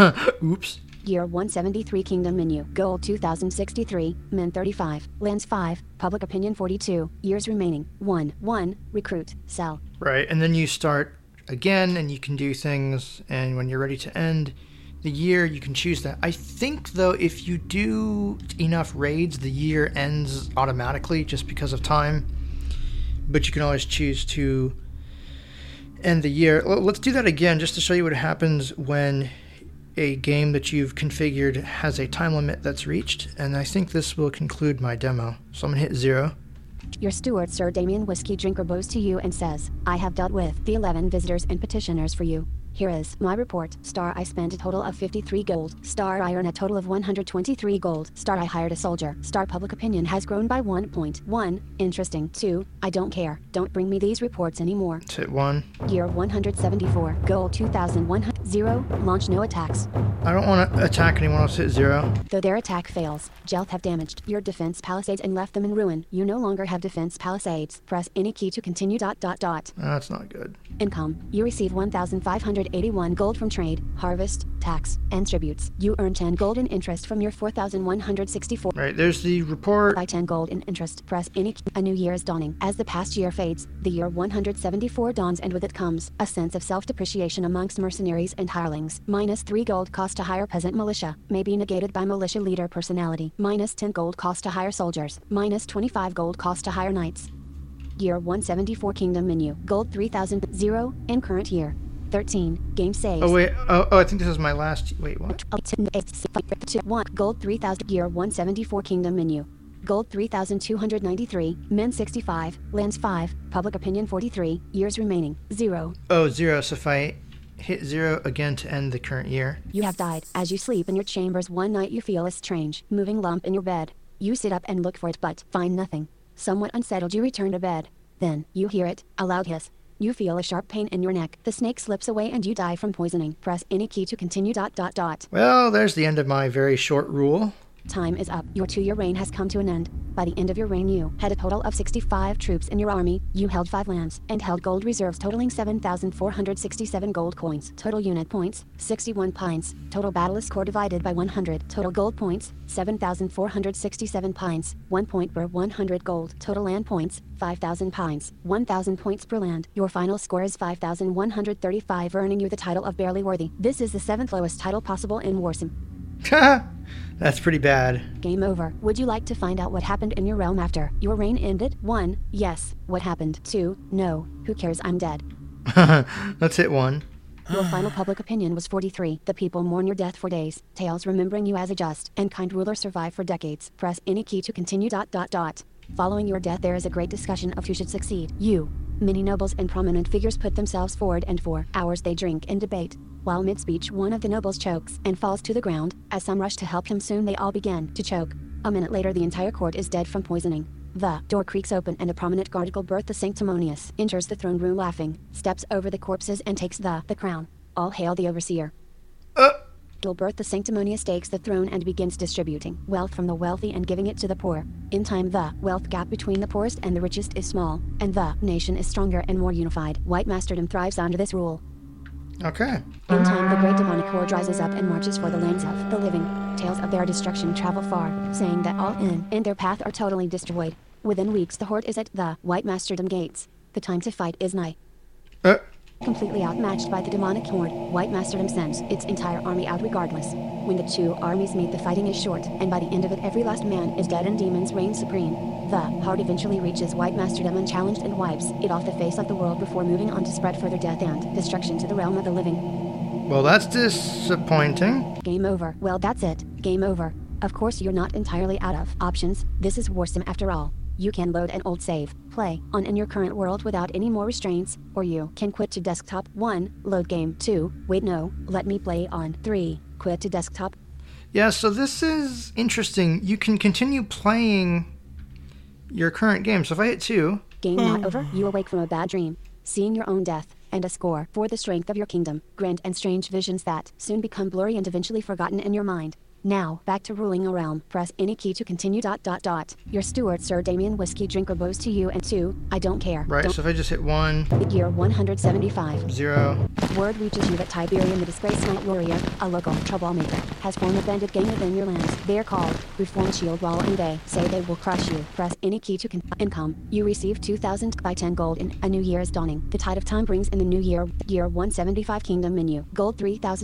Oops. Year 173 Kingdom menu. Gold 2063. Men 35. Lands 5. Public opinion 42. Years remaining. 1. 1. Recruit. Sell. Right, and then you start again and you can do things, and when you're ready to end the year, you can choose that. I think, though, if you do enough raids, the year ends automatically just because of time. But you can always choose to end the year. Let's do that again just to show you what happens when a game that you've configured has a time limit that's reached. And I think this will conclude my demo. So I'm going to hit 0. Your steward, Sir Damien Whiskey Drinker, bows to you and says, I have dealt with the 11 visitors and petitioners for you. Here is my report. Star, I spent a total of 53 gold. Star, I earn a total of 123 gold. Star, I hired a soldier. Star, public opinion has grown by 1.1. Interesting. 2. I don't care. Don't bring me these reports anymore. Let's hit 1. Year 174. Gold 2,100. 0. Launch no attacks. I don't want to attack anyone. Let's hit 0. Though their attack fails, Jelth have damaged your defense palisades and left them in ruin. You no longer have defense palisades. Press any key to continue. That's not good. Income. You receive 1,581 gold from trade, harvest, tax, and tributes. You earn 10 gold in interest from your 4,164. Right, there's the report. By 10 gold in interest. Press any key. A new year is dawning. As the past year fades, the year 174 dawns and with it comes a sense of self-depreciation amongst mercenaries and hirelings. Minus 3 gold cost to hire peasant militia. May be negated by militia leader personality. Minus 10 gold cost to hire soldiers. Minus 25 gold cost to hire knights. Year 174 Kingdom menu. Gold 3,000. 0. In current year. 13. Game saves. Oh, wait. Oh, I think this is my last. Wait, what? 1. Gold 3,000. Year 174 Kingdom menu. Gold 3,293. Men 65. Lands 5. Public opinion 43. Years remaining. 0. Oh, 0. So if I hit 0 again to end the current year. You have died. As you sleep in your chambers one night, you feel a strange, moving lump in your bed. You sit up and look for it but find nothing. Somewhat unsettled, you return to bed. Then, you hear it, a loud hiss. You feel a sharp pain in your neck. The snake slips away and you die from poisoning. Press any key to continue. Well, there's the end of my very short rule. Time is up. Your 2-year reign has come to an end. By the end of your reign, you had a total of 65 troops in your army. You held 5 lands and held gold reserves totaling 7,467 gold coins. Total unit points, 61 pines. Total battle score divided by 100. Total gold points, 7,467 pines. 1 point per 100 gold. Total land points, 5,000 pines. 1,000 points per land. Your final score is 5,135, earning you the title of Barely Worthy. This is the 7th lowest title possible in Warsim. That's pretty bad. Game over. Would you like to find out what happened in your realm after your reign ended? 1. Yes. What happened? 2. No. Who cares? I'm dead. Let's hit 1. Your final public opinion was 43. The people mourn your death for days. Tales remembering you as a just and kind ruler survive for decades. Press any key to continue. Following your death, there is a great discussion of who should succeed. You. Many nobles and prominent figures put themselves forward, and for hours they drink and debate. While mid-speech, one of the nobles chokes and falls to the ground. As some rush to help him, soon they all begin to choke. A minute later, the entire court is dead from poisoning. The door creaks open and a prominent guard, Gilbert Sanctimonious, enters the throne room laughing, steps over the corpses and takes the crown. All hail the overseer. Gilbert the Sanctimonious takes the throne and begins distributing wealth from the wealthy and giving it to the poor. In time, the wealth gap between the poorest and the richest is small, and the nation is stronger and more unified. White masterdom thrives under this rule. Okay. In time, the great demonic horde rises up and marches for the lands of the living. Tales of their destruction travel far, saying that all in their path are totally destroyed. Within weeks, the horde is at the white masterdom gates. The time to fight is nigh. Completely outmatched by the demonic horde, White Masterdom sends its entire army out regardless. When the two armies meet, the fighting is short, and by the end of it, every last man is dead and demons reign supreme. The horde eventually reaches White Masterdom unchallenged and wipes it off the face of the world before moving on to spread further death and destruction to the realm of the living. Well, that's disappointing. Game over. Well, that's it. Game over. Of course, you're not entirely out of options. This is Warsim after all. You can load an old save, play on in your current world without any more restraints, or you can quit to desktop. 1. Load game. 2. Wait, no, let me play on. 3. Quit to desktop. Yeah, so this is interesting. You can continue playing your current game. So if I hit 2... Game not over. You awake from a bad dream, seeing your own death, and a score for the strength of your kingdom. Grand and strange visions that soon become blurry and eventually forgotten in your mind. Now, back to ruling a realm. Press any key to continue. Your steward, Sir Damien Whiskey Drinker, bows to you, and 2. I don't care. Right, so if I just hit 1... Year 175. 0. Word reaches you that Tiberian, the disgraced night warrior, a local troublemaker, has formed a bandit gang within your lands. They are called Reformed Shield Wall, and they say they will crush you. Press any key to income. You receive 2,000 by 10 gold in a new year is dawning. The tide of time brings in the new year. Year 175 kingdom menu. Gold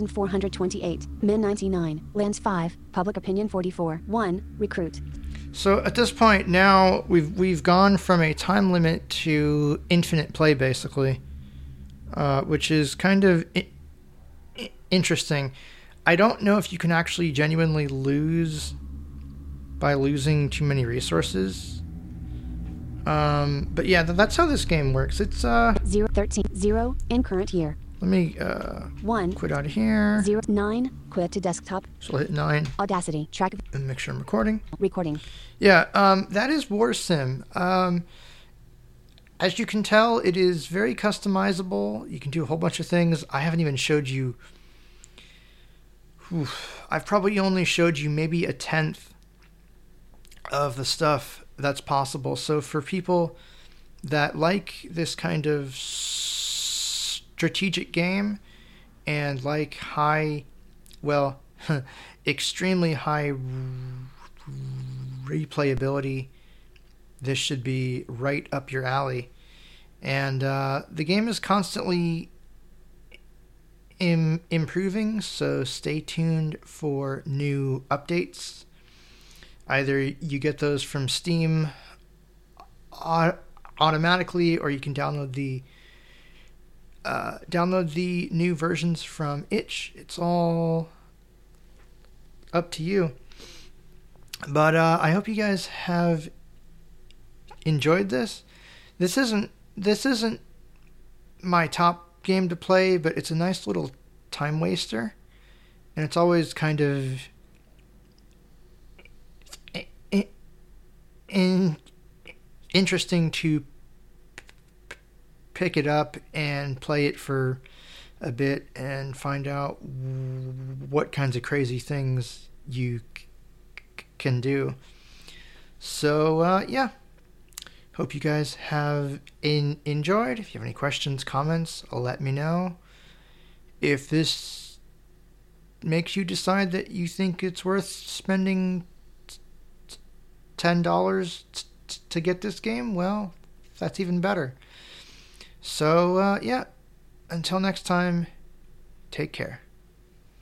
3,428. Min 99. Lands 5. Public opinion 44. 1. Recruit. So at this point now we've gone from a time limit to infinite play basically, which is kind of interesting. I don't know if you can actually genuinely lose by losing too many resources. But yeah, that's how this game works. It's 0 13 0 in current year. Let me 1 quit out of here. 0 9 quit to desktop. So I'll hit 9. Audacity track And make sure I'm recording. Recording. Yeah, that is Warsim. As you can tell, it is very customizable. You can do a whole bunch of things. I haven't even showed you. I've probably only showed you maybe a tenth of the stuff that's possible. So for people that like this kind of strategic game and like extremely high replayability, this should be right up your alley. And the game is constantly improving, so stay tuned for new updates. Either you get those from Steam automatically, or you can download the new versions from itch. It's all up to you. But I hope you guys have enjoyed this. This isn't my top game to play, but it's a nice little time waster, and it's always kind of interesting to pick it up and play it for a bit and find out what kinds of crazy things you can do. So, yeah. Hope you guys have enjoyed. If you have any questions, comments, let me know. If this makes you decide that you think it's worth spending $10 to get this game, well, that's even better. So, yeah. Until next time, take care.